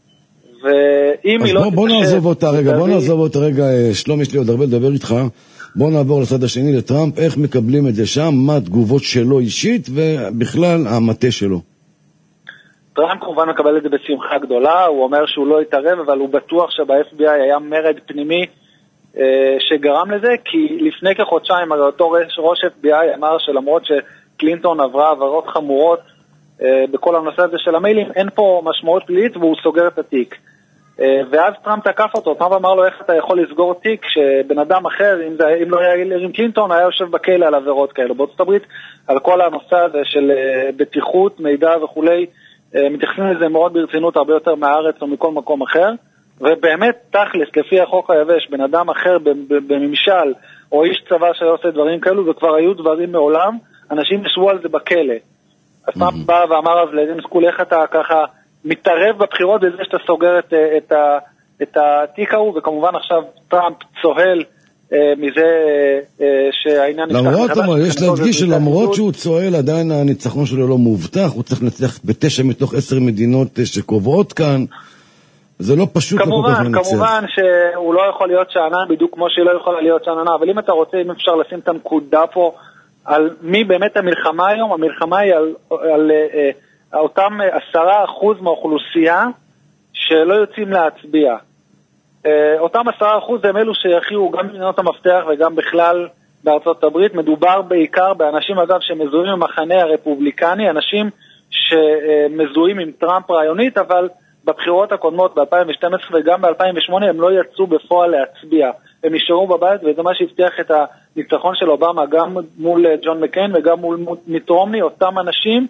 Speaker 13: ואם היא לא...
Speaker 5: בוא נעזוב אותה רגע, שלום, יש לי עוד הרבה לדבר איתך, בוא נעבור לצד השני לטראמפ, איך מקבלים את זה שם, מה התגובות שלו אישית ובכלל המטה שלו.
Speaker 13: טראמפ כמובן מקבל את זה בשמחה גדולה, הוא אומר שהוא לא יתערב, אבל הוא בטוח שב-FBI היה מרד פנימי שגרם לזה, כי לפני כחודשיים אותו ראש FBI אמר שלמרות שקלינטון עברה עברות חמורות בכל הנושא הזה של המיילים, אין פה משמעות פלילית והוא סוגר את התיק. ואז טראמפ תקף אותו, טראמפ אמר לו איך אתה יכול לסגור תיק שבן אדם אחר, אם לא היה עם קלינטון, היה יושב בכלא על עבירות כאלה. בארצות הברית, על כל הנושא הזה של בטיחות, מידע וכולי, מתייחסים לזה מאוד ברצינות הרבה יותר מהארץ או מכל מקום אחר, ובאמת תכלס, לפי החוק היבש, בן אדם אחר בממשל, או איש צבא שעושה דברים כאלו, וכבר היו דברים מעולם, אנשים ישבו על זה בכלא. אז טראמפ בא ואמר אז לג'יימס קולי, איך אתה ככה מתערב בבחירות בזה שאתה סוגר את התיק ההוא, וכמובן עכשיו טראמפ צוהל מזה שהעניין נפתח מחדש.
Speaker 5: למרות, יש להדגיש שלמרות שהוא צועל, עדיין הניצחון שלו לא מובטח, הוא צריך לנצח ב9 מתוך 10 מדינות שקובעות כאן, זה לא פשוט.
Speaker 13: כמובן שהוא לא יכול להיות שענן בדיוק כמו שהיא לא יכולה להיות שעננה, אבל אם אתה רוצה, אם אפשר לשים את הנקודה פה על מי באמת המלחמה היום, המלחמה היא על אותם 10% מהאוכלוסייה שלא יוצאים להצביע. אותם 10% הם אלו שיחיו גם במדינות המפתח וגם בכלל בארצות הברית. מדובר בעיקר באנשים אגב שמזוהים עם המחנה הרפובליקני, אנשים שמזוהים עם טראמפ רעיונית, אבל בבחירות הקודמות ב-2012 וגם ב-2008 הם לא יצאו בפועל להצביע. הם נשארו בבית, וזה מה שהבטיח את הניצחון של אובמה גם מול ג'ון מקיין וגם מול מיט רומני, אותם אנשים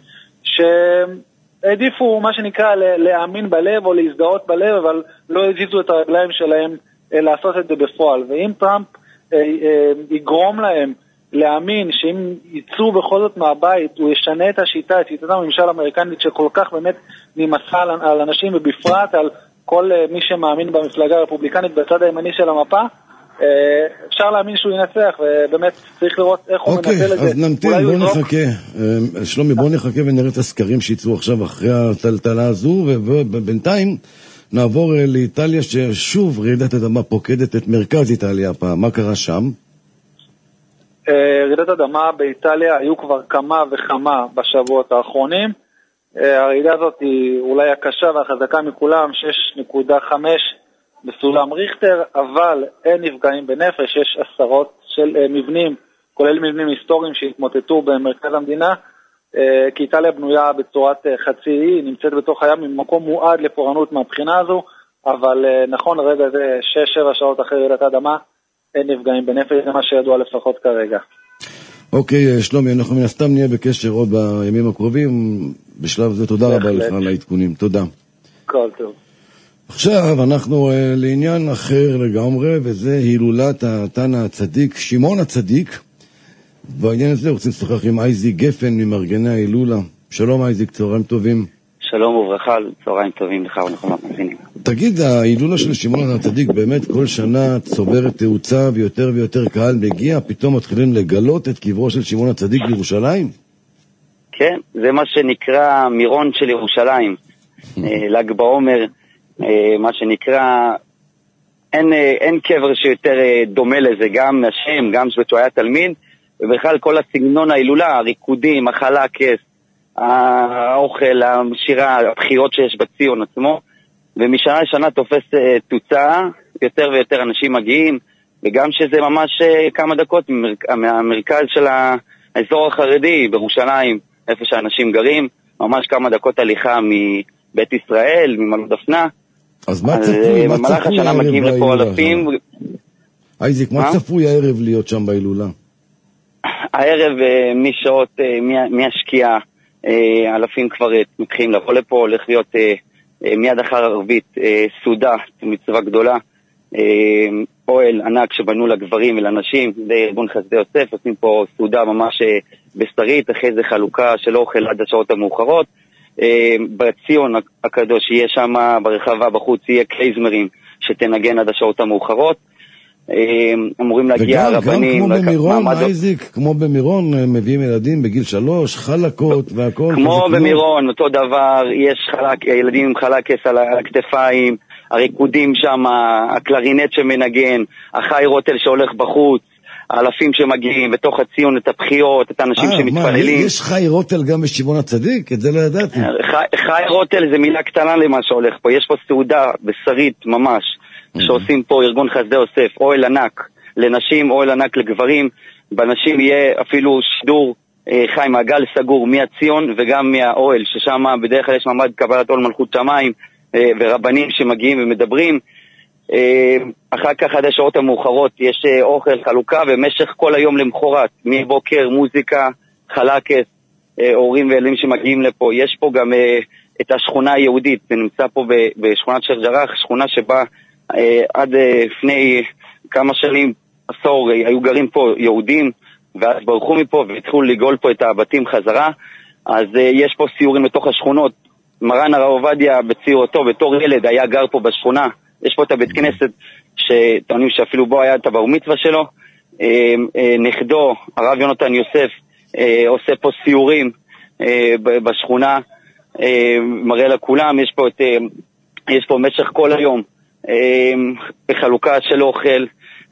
Speaker 13: העדיפו מה שנקרא להאמין בלב או להזדהות בלב, אבל לא הזיזו את הרגליים שלהם לעשות את זה בפועל. ואם טראמפ יגרום להם להאמין שאם ייצאו בכל זאת מהבית, הוא ישנה את השיטה, את שיטת הממשל האמריקנית שכל כך באמת נמסה על אנשים, ובפרט על כל מי שמאמין במפלגה הרפובליקנית בצד הימני של המפה, אפשר להאמין שהוא ינצח, ובאמת צריך לראות איך הוא מנצל את זה.
Speaker 5: אז נמתין, בוא נחכה. שלומי, בוא נחכה ונראה את הסקרים שיצאו עכשיו אחרי הטלטלה הזו, ובינתיים נעבור לאיטליה, ששוב רעידת אדמה פוקדת את מרכז איטליה הפעם. מה קרה שם?
Speaker 13: רעידת אדמה באיטליה היו כבר כמה וכמה בשבועות האחרונים. הרעידה הזאת היא אולי הקשה והחזקה מכולם, 6.5 בסולם ריכטר, אבל אין נפגעים בנפש, יש עשרות של מבנים, כולל מבנים היסטוריים שהתמוטטו במרכז המדינה, כי איטליה בנויה בצורת חצי אי, נמצאת בתוך הים ממקום מועד לפורענות מהבחינה הזו, אבל נכון לרגע זה 6-7 שעות אחרי רעידת האדמה, אין נפגעים בנפש, זה מה שידוע לפחות כרגע.
Speaker 5: אוקיי, שלומי, אנחנו מן הסתם נהיה בקשר עוד בימים הקרובים, בשלב זה תודה רבה לך על העדכונים, תודה.
Speaker 13: כל טוב.
Speaker 5: עכשיו אנחנו לעניין אחר לגמרי, וזה הילולת התנא הצדיק, שמעון הצדיק. בעניין הזה רוצים לשוחח עם אייזיק גפן ממארגני ההילולה. שלום אייזיק, צהריים טובים.
Speaker 14: שלום וברכה, צהריים טובים לך ולכל המאזינים.
Speaker 5: תגיד, ההילולה של שמעון הצדיק באמת כל שנה צוברת תאוצה ויותר ויותר קהל מגיע, פתאום מתחילים לגלות את קברו של שמעון הצדיק בירושלים?
Speaker 14: כן, זה מה שנקרא מירון של ירושלים. ל"ג בעומר, מה שנקרא, אין קבר שיותר דומה לזה, גם השם, גם שבתו היה תלמיד, ובכלל כל הסגנון ההילולה, הריקודים, החלקס, האוכל, השירה, הבחירות שיש בציון עצמו, ומשנה לשנה תופס תוצאה, יותר ויותר אנשים מגיעים, וגם שזה ממש כמה דקות מהמרכז של האזור החרדי בירושלים, איפה שאנשים גרים, ממש כמה דקות הליכה מבית ישראל, ממעלות דפנה.
Speaker 5: אז מה צפוי?
Speaker 14: במהלך השנה מגיעים לפה אלפים.
Speaker 5: אייזיק, מה צפוי הערב להיות שם בהילולה?
Speaker 14: הערב משעות, מהשקיעה, אלפים כבר מתחילים לבוא לפה, הולך להיות מיד אחר ערבית סעודה, מצווה גדולה, אוהל ענק שבנו לגברים ולנשים, די ארגון חסדי יוסף, עושים פה סעודה ממש בשרית, אחרי זה חלוקה של אוכל עד השעות המאוחרות. בציון הקדוש יהיה שם ברחבה בחוץ, יהיה קלייזמרים שתנגן עד השעות המאוחרות. אמורים להגיע רבנים.
Speaker 5: וגם כמו במירון, אייזיק, כמו במירון מביאים ילדים בגיל 3, חלקות והכל.
Speaker 14: כמו במירון, אותו דבר, יש ילדים עם חלקס על הכתפיים, הריקודים שם, הקלרינט שמנגן, החי רוטל שהולך בחוץ, האלפים שמגיעים בתוך הציון, את הבחיות, את האנשים שמתפללים.
Speaker 5: יש חי רוטל גם בשמעון הצדיק? את זה לא ידעתי.
Speaker 14: חי רוטל זה מילה קטנה למה שהולך פה, יש פה סעודה בשרית ממש, שעושים פה ארגון חסדי יוסף, אוהל ענק לנשים, אוהל ענק לגברים, בנשים יהיה אפילו שידור חי מעגל סגור מהציון וגם מהאוהל, ששם בדרך כלל יש מעמד קבלת עול מלכות שמיים, ורבנים שמגיעים ומדברים. אחר כך עד השעות המאוחרות יש אוכל חלוקה, במשך כל היום למחרת, מבוקר מוזיקה, חלקס, הורים וילדים שמגיעים לפה. יש פה גם את השכונה היהודית, זה נמצא פה בשכונת שייח' ג'ראח, שכונה שבה עד לפני כמה שנים, עשור, היו גרים פה יהודים, ואז ברחו מפה והתחילו לגול פה את הבתים חזרה. אז יש פה סיורים לתוך השכונות. מרן הרב עובדיה בציורתו בתור ילד היה גר פה בשכונה, יש פה את הבית כנסת שטוענים שאפילו בו היה את הבר מצווה שלו. נכדו הרב יונתן יוסף עושה פה סיורים בשכונה, מראה לכולם. יש פה משך כל היום בחלוקה של אוכל.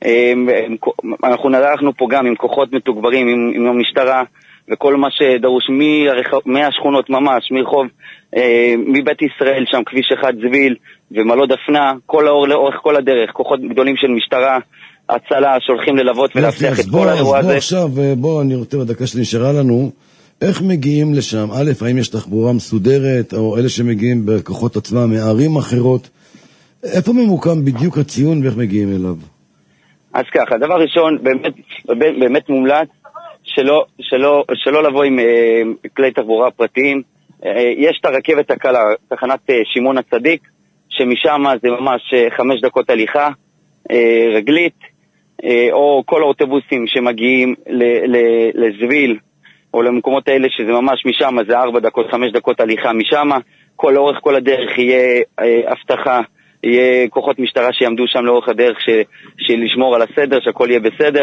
Speaker 14: אנחנו נלכנו פה גם עם כוחות מתוגברים, עם המשטרה וכל מה שדרוש מהשכונות ממש, מרחוב מבית ישראל שם, כביש 1 זביל ומעלות דפנה, כל האור לאורך כל הדרך, כוחות גדולים של משטרה, הצלה שהולכים ללוות ולהפתח את כל האירוע הזה.
Speaker 5: עכשיו אני רוצה בדקה שנשארה לנו, איך מגיעים לשם? א', האם יש תחבורה מסודרת, או אלה שמגיעים בכוחות עצמם מערים אחרות? איפה ממוקם בדיוק הציון ואיך מגיעים אליו?
Speaker 14: אז ככה, דבר ראשון, באמת מומלץ שלא לבוא עם כלי תחבורה פרטיים. יש את הרכבת הקלה, תחנת שמעון הצדיק, שמשם זה ממש 5 דקות הליכה רגלית. או כל האוטובוסים שמגיעים לזוויל, או למקומות האלה שזה ממש משם, זה 4 דקות, 5 דקות הליכה משם, לאורך כל הדרך יהיה הבטחה, יהיה כוחות משטרה שיעמדו שם לאורך הדרך של לשמור על הסדר, שהכל יהיה בסדר.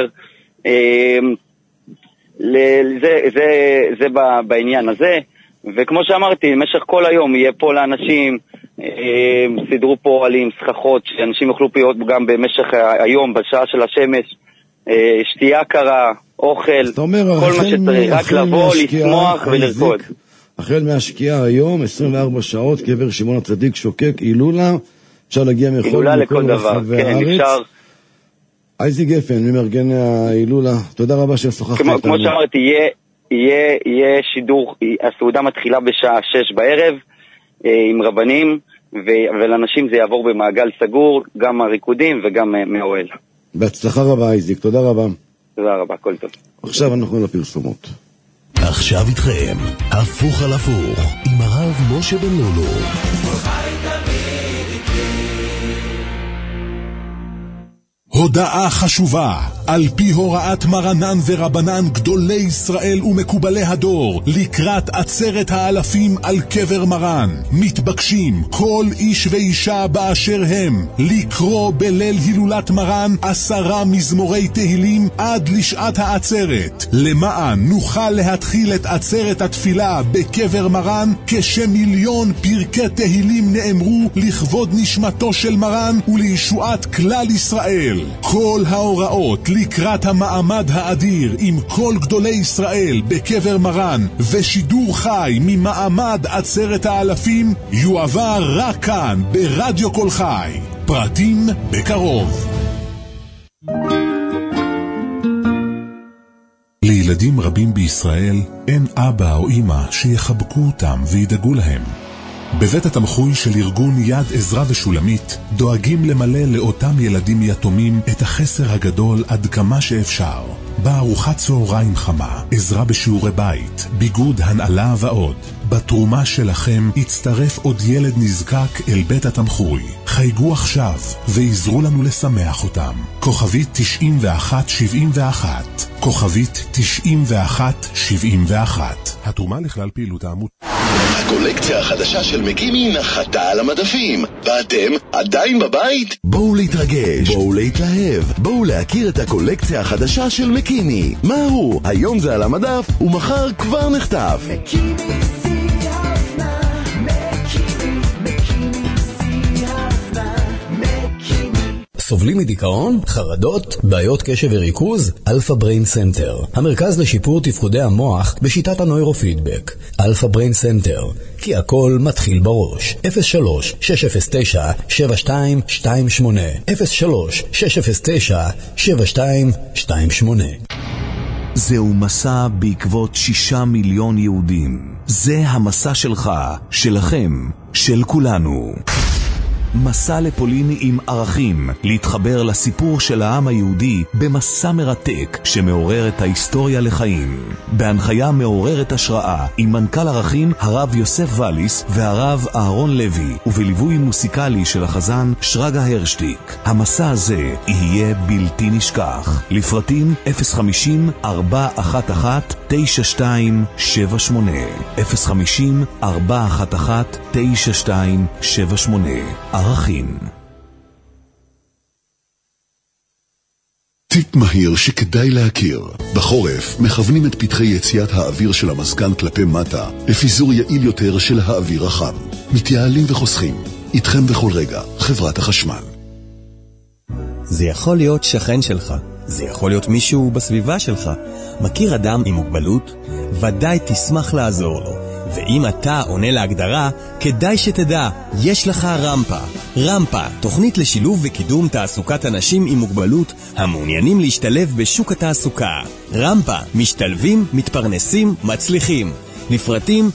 Speaker 14: זה בעניין הזה. וכמו שאמרתי, במשך כל היום יהיה פה לאנשים, סידרו פה עלים, סככות, שאנשים יוכלו פיות גם במשך היום, בשעה של השמש, שתייה קרה, אוכל, כל מה שצריך, רק לבוא, לצמוח ולרקוד.
Speaker 5: החל מהשקיעה היום, 24 שעות, קבר שמעון הצדיק שוקק, הילולה, אפשר להגיע מכל רחבי הארץ. אייזי גפן, ממארגן ההילולה, תודה רבה ששוחחת איתנו.
Speaker 14: כמו שאמרתי, יהיה שידור, הסעודה מתחילה בשעה 6 בערב, עם רבנים, ולאנשים זה יעבור במעגל סגור, גם הריקודים וגם מהאוהל.
Speaker 5: בהצלחה רבה אייזיק, תודה רבה.
Speaker 14: תודה רבה, כל טוב.
Speaker 5: עכשיו אנחנו לפרסומות.
Speaker 8: עכשיו איתכם, הפוך על הפוך, עם הרב משה בן לולו.
Speaker 11: הודעה חשובה, על פי הוראת מרנן ורבנן גדולי ישראל ומקובלי הדור, לקראת עצרת האלפים על קבר מרן, מתבקשים כל איש ואישה באשר הם, לקרוא בליל הילולת מרן 10 מזמורי תהילים עד לשעת העצרת, למען נוכל להתחיל את עצרת התפילה בקבר מרן, כ1,000,000 פרקי תהילים נאמרו לכבוד נשמתו של מרן ולישועת כלל ישראל. כל ההוראות לקראת המעמד האדיר עם כל גדולי ישראל בקבר מרן ושידור חי ממעמד עצרת האלפים יועבר רק כאן ברדיו כל חי. פרטים בקרוב. לילדים רבים בישראל אין אבא או אמא שיחבקו אותם וידאגו להם. בבית התמחוי של ארגון יד עזרה ושולמית דואגים למלא לאותם ילדים יתומים את החסר הגדול עד כמה שאפשר. בארוחת צהריים חמה, עזרה בשיעורי בית, ביגוד, הנעלה ועוד. בתרומה שלכם יצטרף עוד ילד נזקק אל בית התמחוי. חייגו עכשיו ועזרו לנו לשמח אותם. כוכבית 9171, כוכבית 9171. התרומה לכלל פעילות העמות.
Speaker 15: הקולקציה החדשה של מקימי נחתה על המדפים, ואתם עדיין בבית?
Speaker 8: בואו להתרגש, בואו להתלהב, בואו להכיר את הקולקציה החדשה של מקימי. מה הוא? היום זה על המדף ומחר כבר נחטף. מקימי שיא הזמן, מקימי שיא הזמן, מקימי. סובלים מדיכאון, חרדות, בעיות קשב וריכוז? אלפא בריין סנטר, המרכז לשיפור תפקודי המוח בשיטת הנוירופידבק. אלפא בריין סנטר, כי הכל מתחיל בראש. 03-609-7228 03-609-7228.
Speaker 9: זהו מסע בעקבות 6 מיליון יהודים. זה המסע שלך, שלכם, של כולנו. מסע לפולין עם ערכים, להתחבר לסיפור של העם היהודי במסע מרתק שמעורר את ההיסטוריה לחיים. בהנחיה מעוררת השראה עם מנכ"ל ערכים הרב יוסף וליס והרב אהרון לוי, ובליווי מוסיקלי של החזן שרגא הרשטיק. המסע הזה יהיה בלתי נשכח. לפרטים 050-411-9278 050-411-9278. ערכים.
Speaker 16: טיפ מהיר שכדאי להכיר. בחורף מכוונים את פתחי יציאת האוויר של המזגן כלפי מטה לפיזור יעיל יותר של האוויר החם. מתייעלים וחוסכים. איתכם בכל רגע, חברת החשמל.
Speaker 17: זה יכול להיות שכן שלך, זה יכול להיות מישהו בסביבה שלך. מכיר אדם עם מוגבלות? ודאי תשמח לעזור לו. ואם אתה עונה להגדרה, כדאי שתדע, יש לך רמפה. רמפה, תוכנית לשילוב וקידום תעסוקת אנשים עם מוגבלות המעוניינים להשתלב בשוק התעסוקה. רמפה, משתלבים, מתפרנסים, מצליחים. לפרטים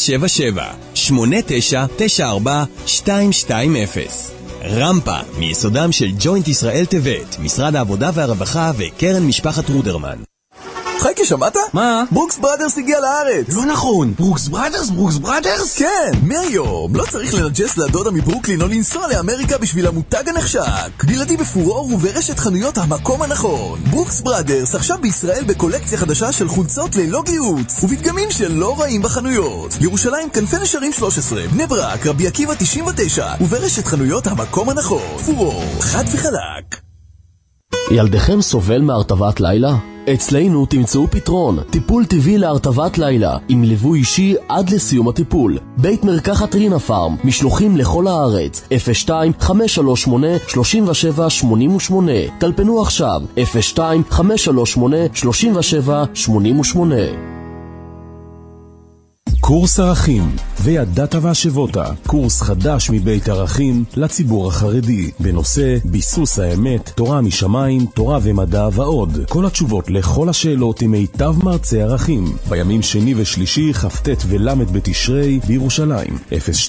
Speaker 17: 077-8994-220. רמפה, מיסודם של ג'וינט ישראל טבת, משרד העבודה והרווחה וקרן משפחת רודרמן.
Speaker 18: חייקה, שמעת?
Speaker 17: מה?
Speaker 18: ברוקס בראדרס הגיע לארץ.
Speaker 17: לא נכון, ברוקס בראדרס? ברוקס בראדרס?
Speaker 18: כן, מהיום לא צריך לנג'ס לדודה מברוקלין או לנסוע לאמריקה בשביל המותג הנחשק. בלעדי בפורור וברשת חנויות המקום הנכון. ברוקס בראדרס עכשיו בישראל בקולקציה חדשה של חולצות ללא גיוץ ובדגמים שלא רעים בחנויות. ירושלים כנפי נשרים 13, בני ברק, רבי עקיבא 99 וברשת חנויות המקום הנכון. פורור, חד וחלק.
Speaker 19: ילדיכם סובל מהרטבת לילה? אצלנו תמצאו פתרון, טיפול טבעי להרטבת לילה, עם ליווי אישי עד לסיום הטיפול. בית מרקחת רינה פארם, משלוחים לכל הארץ, 02-538-3788. טלפנו עכשיו, 02-538-3788.
Speaker 11: קורס ערכים, וידעת והשבותה, קורס חדש מבית ערכים לציבור החרדי, בנושא ביסוס האמת, תורה משמיים, תורה ומדע ועוד. כל התשובות לכל השאלות עם מיטב מרצי ערכים, בימים שני ושלישי, כ"ט ולמד בתשרי בירושלים,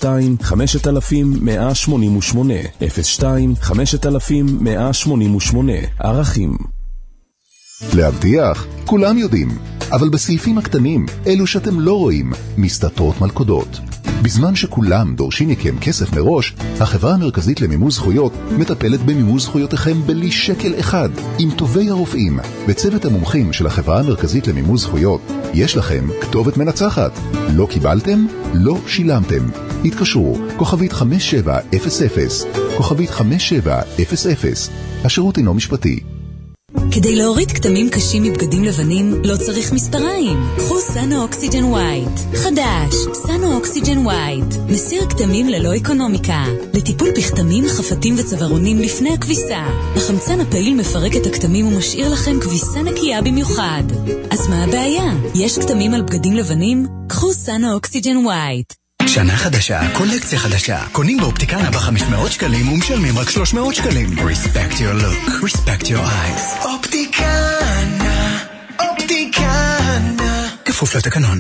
Speaker 11: 02-5188, 02-5188, ערכים.
Speaker 16: להבטיח, כולם יודעים, אבל בסעיפים הקטנים, אלו שאתם לא רואים, מסתתרות מלכודות. בזמן שכולם דורשים מכם כסף מראש, החברה המרכזית למימוש זכויות מטפלת במימוש זכויותיכם בלי שקל אחד, עם טובי הרופאים. בצוות המומחים של החברה המרכזית למימוש זכויות, יש לכם כתובת מנצחת. לא קיבלתם? לא שילמתם. התקשרו, כוכבית 5700, כוכבית 5700. השירות אינו משפטי.
Speaker 3: כדי להוריד כתמים קשים מבגדים לבנים, לא צריך מספריים. קחו סאנו אוקסיג'ן ווייט. חדש, סאנו אוקסיג'ן ווייט. מסיר כתמים ללא אקונומיקה. לטיפול בכתמים, חפתים וצווארונים לפני הכביסה. החמצן הפעיל מפרק את הכתמים ומשאיר לכם כביסה נקייה במיוחד. אז מה הבעיה? יש כתמים על בגדים לבנים? קחו סאנו אוקסיג'ן ווייט.
Speaker 20: שנה חדשה, קולקציה חדשה. קונים באופטיקנה ב-500 שקלים ומשלמים רק 300 שקלים. Respect your look, respect your eyes. אופטיקנה, אופטיקנה. כפוף לתקנון.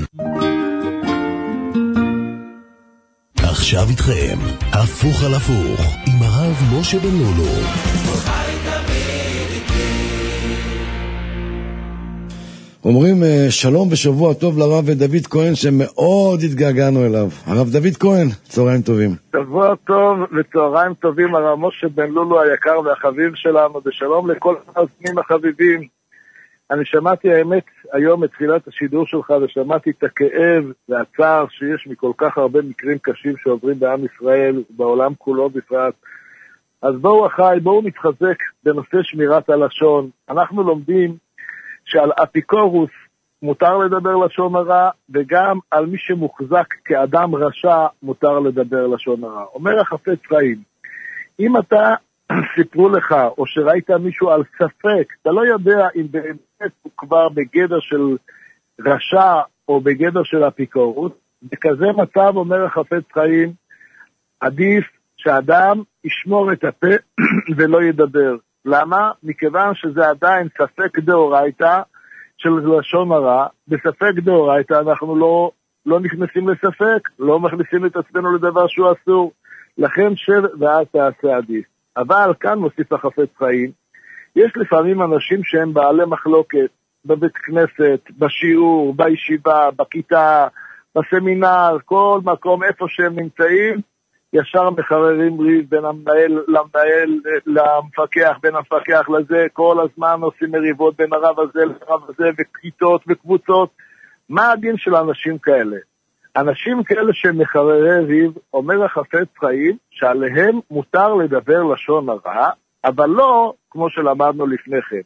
Speaker 9: עכשיו איתכם, הפוך על הפוך, עם הרב משה בן לולו.
Speaker 5: אומרים שלום ושבוע טוב לרב דוד כהן שמאוד התגעגענו אליו. הרב דוד כהן, צהריים טובים.
Speaker 21: שבוע טוב וצהריים טובים, הרב משה בן לולו היקר והחביב שלנו, ושלום לכל המאזינים החביבים. אני שמעתי האמת היום את תחילת השידור שלך, ושמעתי את הכאב והצער שיש מכל כך הרבה מקרים קשים שעוברים בעם ישראל ובעולם כולו בפרט. אז בואו אחי, בואו נתחזק בנושא שמירת הלשון. אנחנו לומדים שעל אפיקורוס מותר לדבר לשון הרע, וגם על מי שמוחזק כאדם רשע מותר לדבר לשון הרע. אומר החפץ חיים, אם אתה סיפרו לך, או שראית מישהו על ספק, אתה לא יודע אם באמת הוא כבר בגדר של רשע, או בגדר של אפיקורוס, בכזה מצב אומר החפץ חיים, עדיף שאדם ישמור את הפה ולא ידבר. למה? מכיוון שזה עדיין ספק דאורייתא של לשון הרע. בספק דאורייתא אנחנו לא נכנסים לספק, לא מכניסים את עצמנו לדבר שהוא אסור. לכן שב ואז תעשה עדיף. אבל כאן מוסיף החפץ חיים, יש לפעמים אנשים שהם בעלי מחלוקת בבית כנסת, בשיעור, בישיבה, בכיתה, בסמינר, כל מקום איפה שהם נמצאים, ישר מחררים ריב בין המנהל למנהל, למפקח, בין המפקח לזה, כל הזמן עושים מריבות בין הרב הזה לרב הזה, וכיתות וקבוצות. מה הדין של אנשים כאלה? אנשים כאלה שמחררי ריב, אומר החפץ חיים, שעליהם מותר לדבר לשון הרע, אבל לא כמו שלמדנו לפני כן.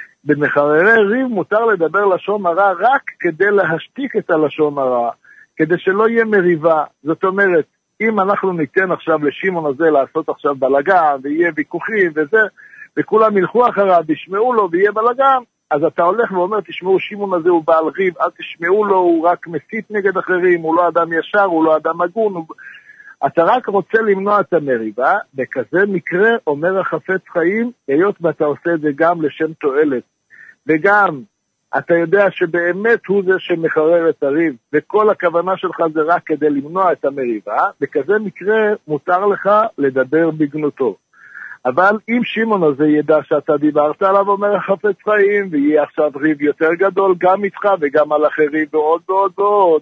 Speaker 21: במחררי ריב מותר לדבר לשון הרע רק כדי להשתיק את הלשון הרע, כדי שלא יהיה מריבה. זאת אומרת, אם אנחנו ניתן עכשיו לשמעון הזה לעשות עכשיו בלגן, ויהיה ויכוחים וזה, וכולם ילכו אחריו, ישמעו לו ויהיה בלגן, אז אתה הולך ואומר, תשמעו, שמעון הזה הוא בעל ריב, אל תשמעו לו, הוא רק מסית נגד אחרים, הוא לא אדם ישר, הוא לא אדם הגון, אתה רק רוצה למנוע את המריבה. בכזה מקרה, אומר החפץ חיים, היות ואתה עושה את זה גם לשם תועלת, וגם אתה יודע שבאמת הוא זה שמחרר את הריב, וכל הכוונה שלך זה רק כדי למנוע את המריבה, בכזה מקרה מותר לך לדבר בגנותו. אבל אם שמעון הזה ידע שאתה דיברת עליו, אומר החפץ חיים, ויהיה עכשיו ריב יותר גדול גם איתך וגם על אחרים ועוד ועוד ועוד,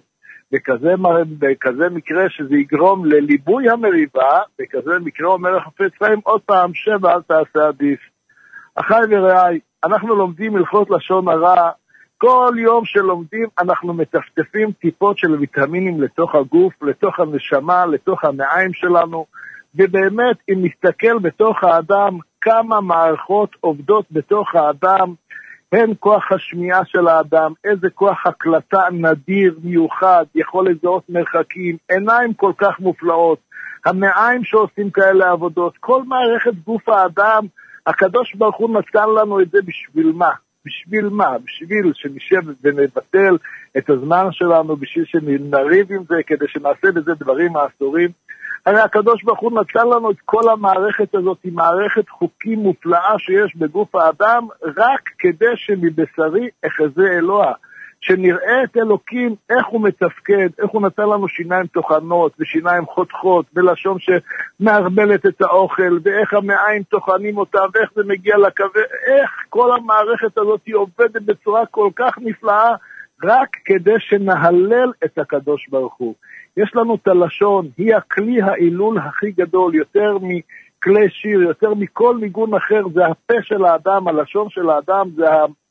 Speaker 21: בכזה מקרה שזה יגרום לליבוי המריבה, בכזה מקרה אומר החפץ חיים, עוד פעם שב אל תעשה עדיף. אחי ורעי, אנחנו לומדים הלכות לשון הרע, כל יום שלומדים אנחנו מטפטפים טיפות של ויטמינים לתוך הגוף, לתוך הנשמה, לתוך המעיים שלנו, ובאמת אם נסתכל בתוך האדם כמה מערכות עובדות בתוך האדם, הן כוח השמיעה של האדם, איזה כוח הקלטה נדיר, מיוחד, יכול לזהות מרחקים, עיניים כל כך מופלאות, המעיים שעושים כאלה עבודות, כל מערכת גוף האדם, הקדוש ברוך הוא נתן לנו את זה בשביל מה? בשביל מה? בשביל שנשב ונבטל את הזמן שלנו, בשביל שנריב עם זה, כדי שנעשה בזה דברים האסורים. הרי הקדוש ברוך הוא נתן לנו את כל המערכת הזאת, היא מערכת חוקים מופלאה שיש בגוף האדם, רק כדי שמבשרי אחזה אלוה, שנראה את אלוקים, איך הוא מתפקד, איך הוא נתן לנו שיניים תוכנות ושיניים חותכות, בלשון שמערבלת את האוכל, ואיך המעיים תוכנים אותם, ואיך זה מגיע לקווה, איך כל המערכת הזאת היא עובדת בצורה כל כך נפלאה, רק כדי שנהלל את הקדוש ברוך הוא. יש לנו את הלשון, היא הכלי העילול הכי גדול, יותר מכלי שיר, יותר מכל ניגון אחר, זה הפה של האדם, הלשון של האדם, זה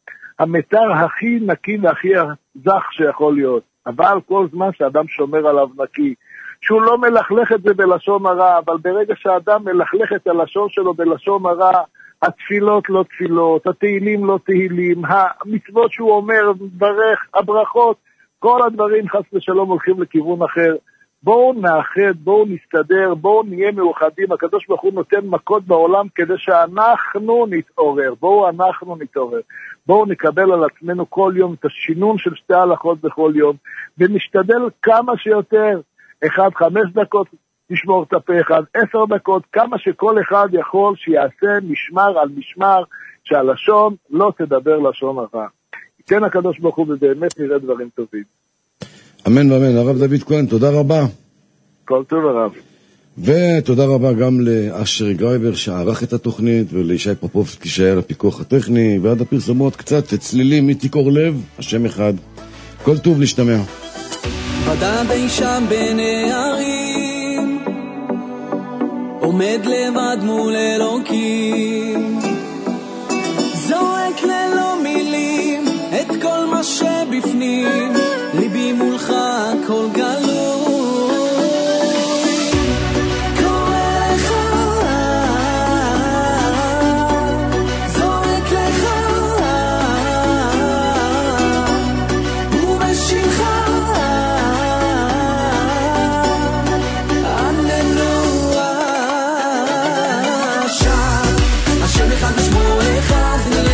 Speaker 21: המתר הכי נקי והכי זך שיכול להיות. אבל כל זמן שאדם שומר עליו נקי, שהוא לא מלכלך את זה בלשון הרע, אבל ברגע שהאדם מלכלך את הלשון שלו בלשון הרע, התפילות לא תפילות, התהילים לא תהילים, המצוות שהוא אומר, ברך, הברכות, כל הדברים חס ושלום הולכים לכיוון אחר. בואו נאחד, בואו נסתדר, בואו נהיה מאוחדים. הקדוש ברוך הוא נותן מכות בעולם כדי שאנחנו נתעורר. בואו אנחנו נתעורר. בואו נקבל על עצמנו כל יום את השינון של שתי הלכות בכל יום, ונשתדל כמה שיותר, 5 דקות נשמור את הפה, 10 דקות, כמה שכל אחד יכול שיעשה משמר על משמר, שהלשון לא תדבר לשון הרע. כן, הקדוש ברוך הוא, ובאמת נראה דברים טובים.
Speaker 5: אמן ואמן. הרב דוד כהן, תודה רבה.
Speaker 21: כל טוב הרב.
Speaker 5: ותודה רבה גם לאשר גרייבר שערך את התוכנית, ולישי פופובסקי שהיה לפיקוח הטכני, ועד הפרסומות קצת צלילים מתיקור לב, השם אחד. כל טוב, להשתמע.
Speaker 4: אדם שם בין הערים, עומד לבד מול אלוקים, זועק ללא מילים את כל מה שבפנים, ליבי מולך הכל גלוי, קורא לך, זועק לך, ובשמך הללויה. שם השם אחד ושמו אחד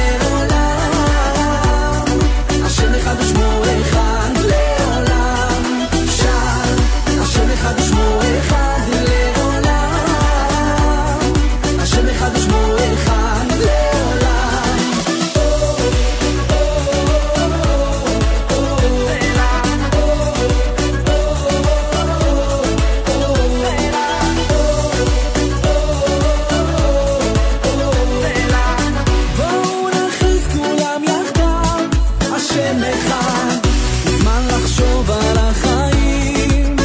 Speaker 4: לעולם, השם אחד ושמו אחד לעולם, שם השם אחד ושמו אחד לעולם, השם אחד ושמו אחד לעולם. בואו נכריז כולם יחדיו, השם אחד, זמן לחשוב על החיים,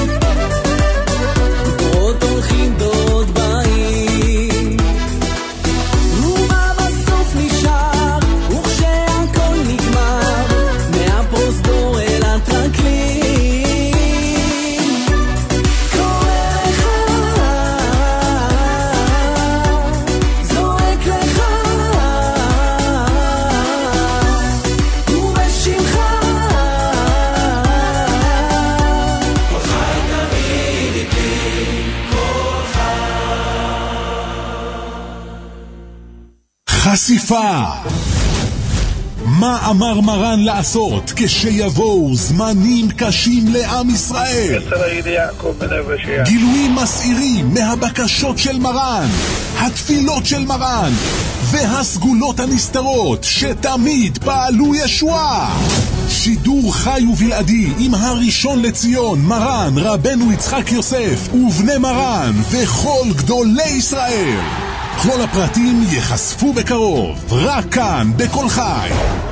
Speaker 4: דורות הולכים דורות באים, ומה בסוף נשאר, וכשהכל נגמר, מהפרוזדור אל הטרקלין, קורא לך, זועק לך, ובשמך קולך תמיד איתי, קולך.
Speaker 1: חשיפה. מה אמר מרן לעשות כשיבואו זמנים קשים לעם ישראל? גילויים מסעירים מהבקשות של מרן, התפילות של מרן והסגולות הנסתרות שתמיד פעלו ישועה. שידור חי ובלעדי עם הראשון לציון מרן רבנו יצחק יוסף ובני מרן וכל גדולי ישראל. כל הפרטים ייחשפו בקרוב, רק כאן, בכל חי.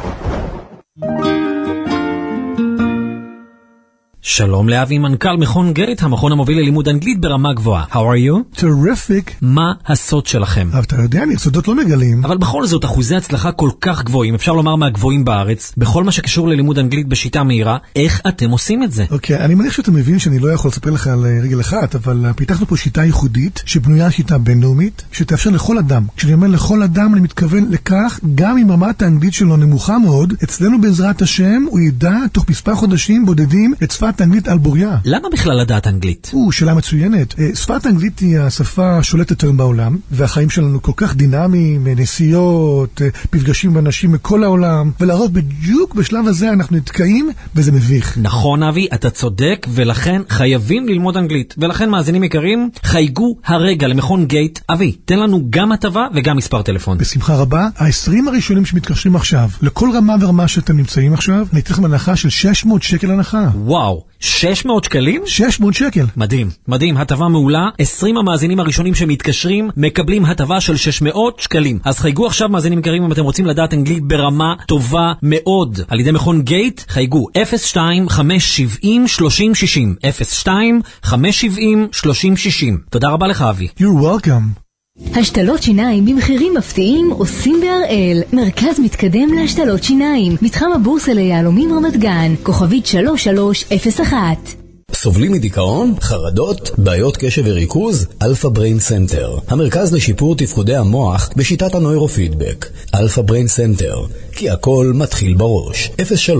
Speaker 2: שלום לאבי, מנכ"ל מכון גייט, המכון המוביל ללימוד אנגלית ברמה גבוהה. How are you?
Speaker 22: Terrific.
Speaker 2: מה הסוד שלכם?
Speaker 22: אבל אתה יודע, סודות לא מגלים.
Speaker 2: אבל בכל זאת, אחוזי הצלחה כל כך גבוהים, אפשר לומר מהגבוהים בארץ, בכל מה שקשור ללימוד אנגלית בשיטה מהירה, איך אתם עושים את זה?
Speaker 22: אוקיי, אני מניח שאתה מבין שאני לא יכול לספר לך על רגל אחת, אבל פיתחנו פה שיטה ייחודית, שבנויה שיטה בינלאומית, שתאפשר לכל אדם. כשאני אומר לכל אדם, אני מתכוון לכך, גם אם רמת האנגלית שלו נמוכה מאוד, אצלנו בעזרת השם, הוא ידע תוך מספר חודשים בודדים את שפת האנגלית על בוריה.
Speaker 2: למה בכלל לדעת אנגלית?
Speaker 22: שאלה מצוינת. שפת האנגלית היא השפה השולטת היום בעולם, והחיים שלנו כל כך דינמיים, נסיעות, מפגשים באנשים מכל העולם, ולרוב בדיוק בשלב הזה אנחנו נתקעים, וזה מביך.
Speaker 2: נכון אבי, אתה צודק, ולכן חייבים ללמוד אנגלית. ולכן מאזינים יקרים, חייגו הרגע למכון גייט. אבי, תן לנו גם הטבה וגם מספר טלפון.
Speaker 22: בשמחה רבה. ה-20 הראשונים שמתקשרים עכשיו, לכל רמה ורמה שאתם נמצאים עכשיו, אני אתן לכם הנחה של 600 שקל הנחה.
Speaker 2: וואו, 600 שקלים?
Speaker 22: 600 שקל.
Speaker 2: מדהים, מדהים, הטבה מעולה. 20 המאזינים הראשונים שמתקשרים מקבלים הטבה של 600 שקלים. אז חייגו עכשיו מאזינים יקרים אם אתם רוצים לדעת אנגלית ברמה טובה מאוד. על ידי מכון גייט, חייגו 02-570-3060. 02-570-3060. תודה רבה לך אבי.
Speaker 22: You're welcome.
Speaker 3: השתלות שיניים במחירים מפתיעים עושים בהראל. מרכז מתקדם להשתלות שיניים. מתחם הבורסה ליהלומים רמת גן. כוכבית 3301.
Speaker 8: סובלים מדיכאון, חרדות, בעיות קשב וריכוז? אלפא בריין סנטר, המרכז לשיפור תפקודי המוח בשיטת הנוירופידבק. אלפא בריין סנטר, כי הכל מתחיל בראש.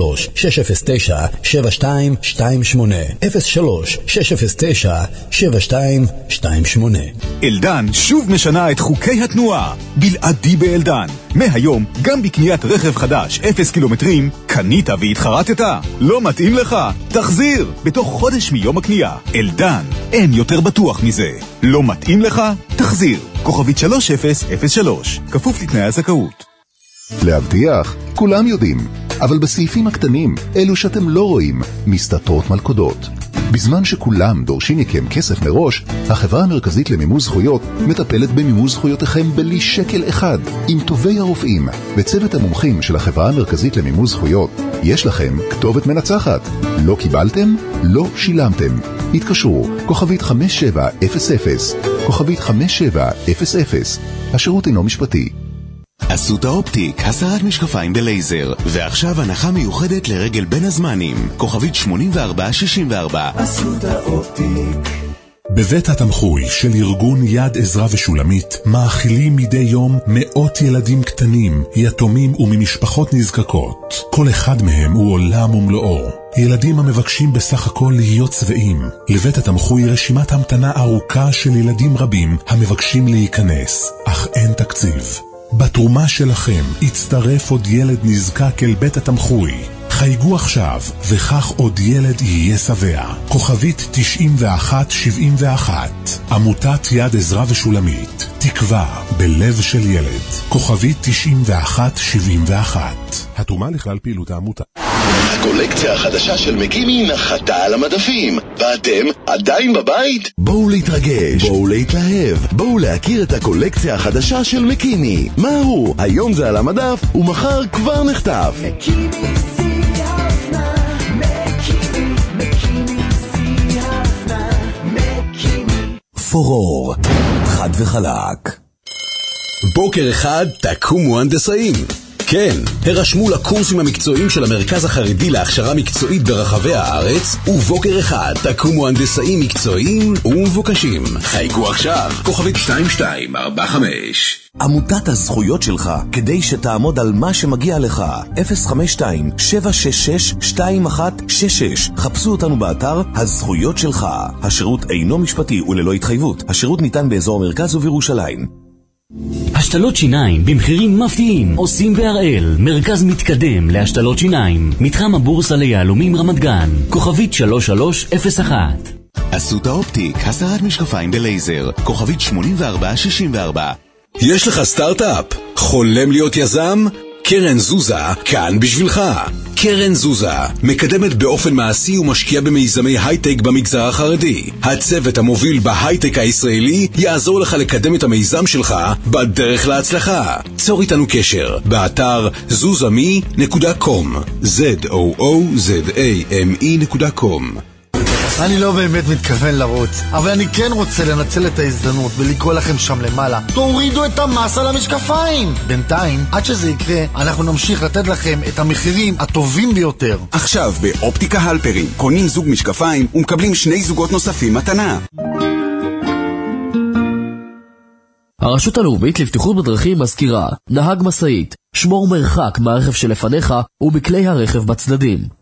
Speaker 8: 03-609-7228 03-609-7228.
Speaker 23: אלדן שוב משנה את חוקי התנועה. בלעדי באלדן. מהיום, גם בקניית רכב חדש 0 קילומטרים, קנית והתחרטת? לא מתאים לך? תחזיר! בתוך חודש מיום הקנייה. אלדן, אין יותר בטוח מזה. לא מתאים לך? תחזיר. כוכבית 3003, כפוף לתנאי הזכאות.
Speaker 24: להבטיח, כולם יודעים, אבל בסעיפים הקטנים, אלו שאתם לא רואים, מסתתרות מלכודות. בזמן שכולם דורשים מכם כסף מראש, החברה המרכזית למימוש זכויות מטפלת במימוש זכויותיכם בלי שקל אחד. עם טובי הרופאים וצוות המומחים של החברה המרכזית למימוש זכויות, יש לכם כתובת מנצחת. לא קיבלתם? לא שילמתם. התקשרו, כוכבית 5700, כוכבית 5700. השירות אינו משפטי.
Speaker 25: אסותא אופטיק, הסרת משקפיים בלייזר, ועכשיו הנחה מיוחדת לרגל בין הזמנים, כוכבית 8464.
Speaker 10: אסותא אופטיק.
Speaker 11: בבית התמחוי של ארגון יד עזרא ושולמית מאכילים מדי יום מאות ילדים קטנים, יתומים וממשפחות נזקקות. כל אחד מהם הוא עולם ומלואו. ילדים המבקשים בסך הכל להיות צבעים. לבית התמחוי רשימת המתנה ארוכה של ילדים רבים המבקשים להיכנס, אך אין תקציב. בתרומה שלכם יצטרף עוד ילד נזקק אל בית התמחוי. חייגו עכשיו, וכך עוד ילד יהיה שבע. כוכבית 9171. עמותת יד עזרא ושולמית. תקווה בלב של ילד. כוכבית 9171. התרומה לכלל פעילות העמותה.
Speaker 15: הקולקציה החדשה של מקימי נחתה על המדפים, ואתם עדיין בבית?
Speaker 8: בואו להתרגש, בואו להתלהב, בואו להכיר את הקולקציה החדשה של מקימי. מה הוא? היום זה על המדף, ומחר כבר נחטף.
Speaker 10: מקימי שיא האופנה, מקימי שיא האופנה, מקימי.
Speaker 8: פורור, חד וחלק. בוקר אחד תקומו הנדסאים. כן, הרשמו לקורסים המקצועיים של המרכז החרדי להכשרה מקצועית ברחבי הארץ, ובוקר אחד תקומו הנדסאים מקצועיים ומבוקשים. חייגו עכשיו, כוכבית 2245.
Speaker 9: עמותת הזכויות שלך, כדי שתעמוד על מה שמגיע לך. 052-766-2166. חפשו אותנו באתר הזכויות שלך. השירות אינו משפטי וללא התחייבות. השירות ניתן באזור המרכז ובירושלים.
Speaker 3: השתלות שיניים במחירים מפתיעים עושים בהראל. מרכז מתקדם להשתלות שיניים. מתחם הבורסה ליהלומים רמת גן. כוכבית 3301.
Speaker 25: אסותא אופטיק, הסרת משקפיים בלייזר, כוכבית 8464.
Speaker 8: יש לך סטארט-אפ? חולם להיות יזם? קרן זוזה כאן בשבילך. קרן זוזה מקדמת באופן מעשי ומשקיע במיזמי הייטק במגזר החרדי. הצוות המוביל בהייטק הישראלי יעזור לך לקדם את המיזם שלך בדרך להצלחה. צור איתנו קשר באתר zuzami.com zoozame.com.
Speaker 6: אני לא באמת מתכוון לרוץ, אבל אני כן רוצה לנצל את ההזדמנות ולקרוא לכם שם למעלה. תורידו את המס על המשקפיים! בינתיים, עד שזה יקרה, אנחנו נמשיך לתת לכם את המחירים הטובים ביותר.
Speaker 23: עכשיו באופטיקה הלפרין, קונים זוג משקפיים ומקבלים 2 זוגות נוספים מתנה.
Speaker 19: הרשות הלאומית לבטיחות בדרכים מזכירה, נהג משאית, שמור מרחק מהרכב שלפניך ובכלי הרכב בצדדים.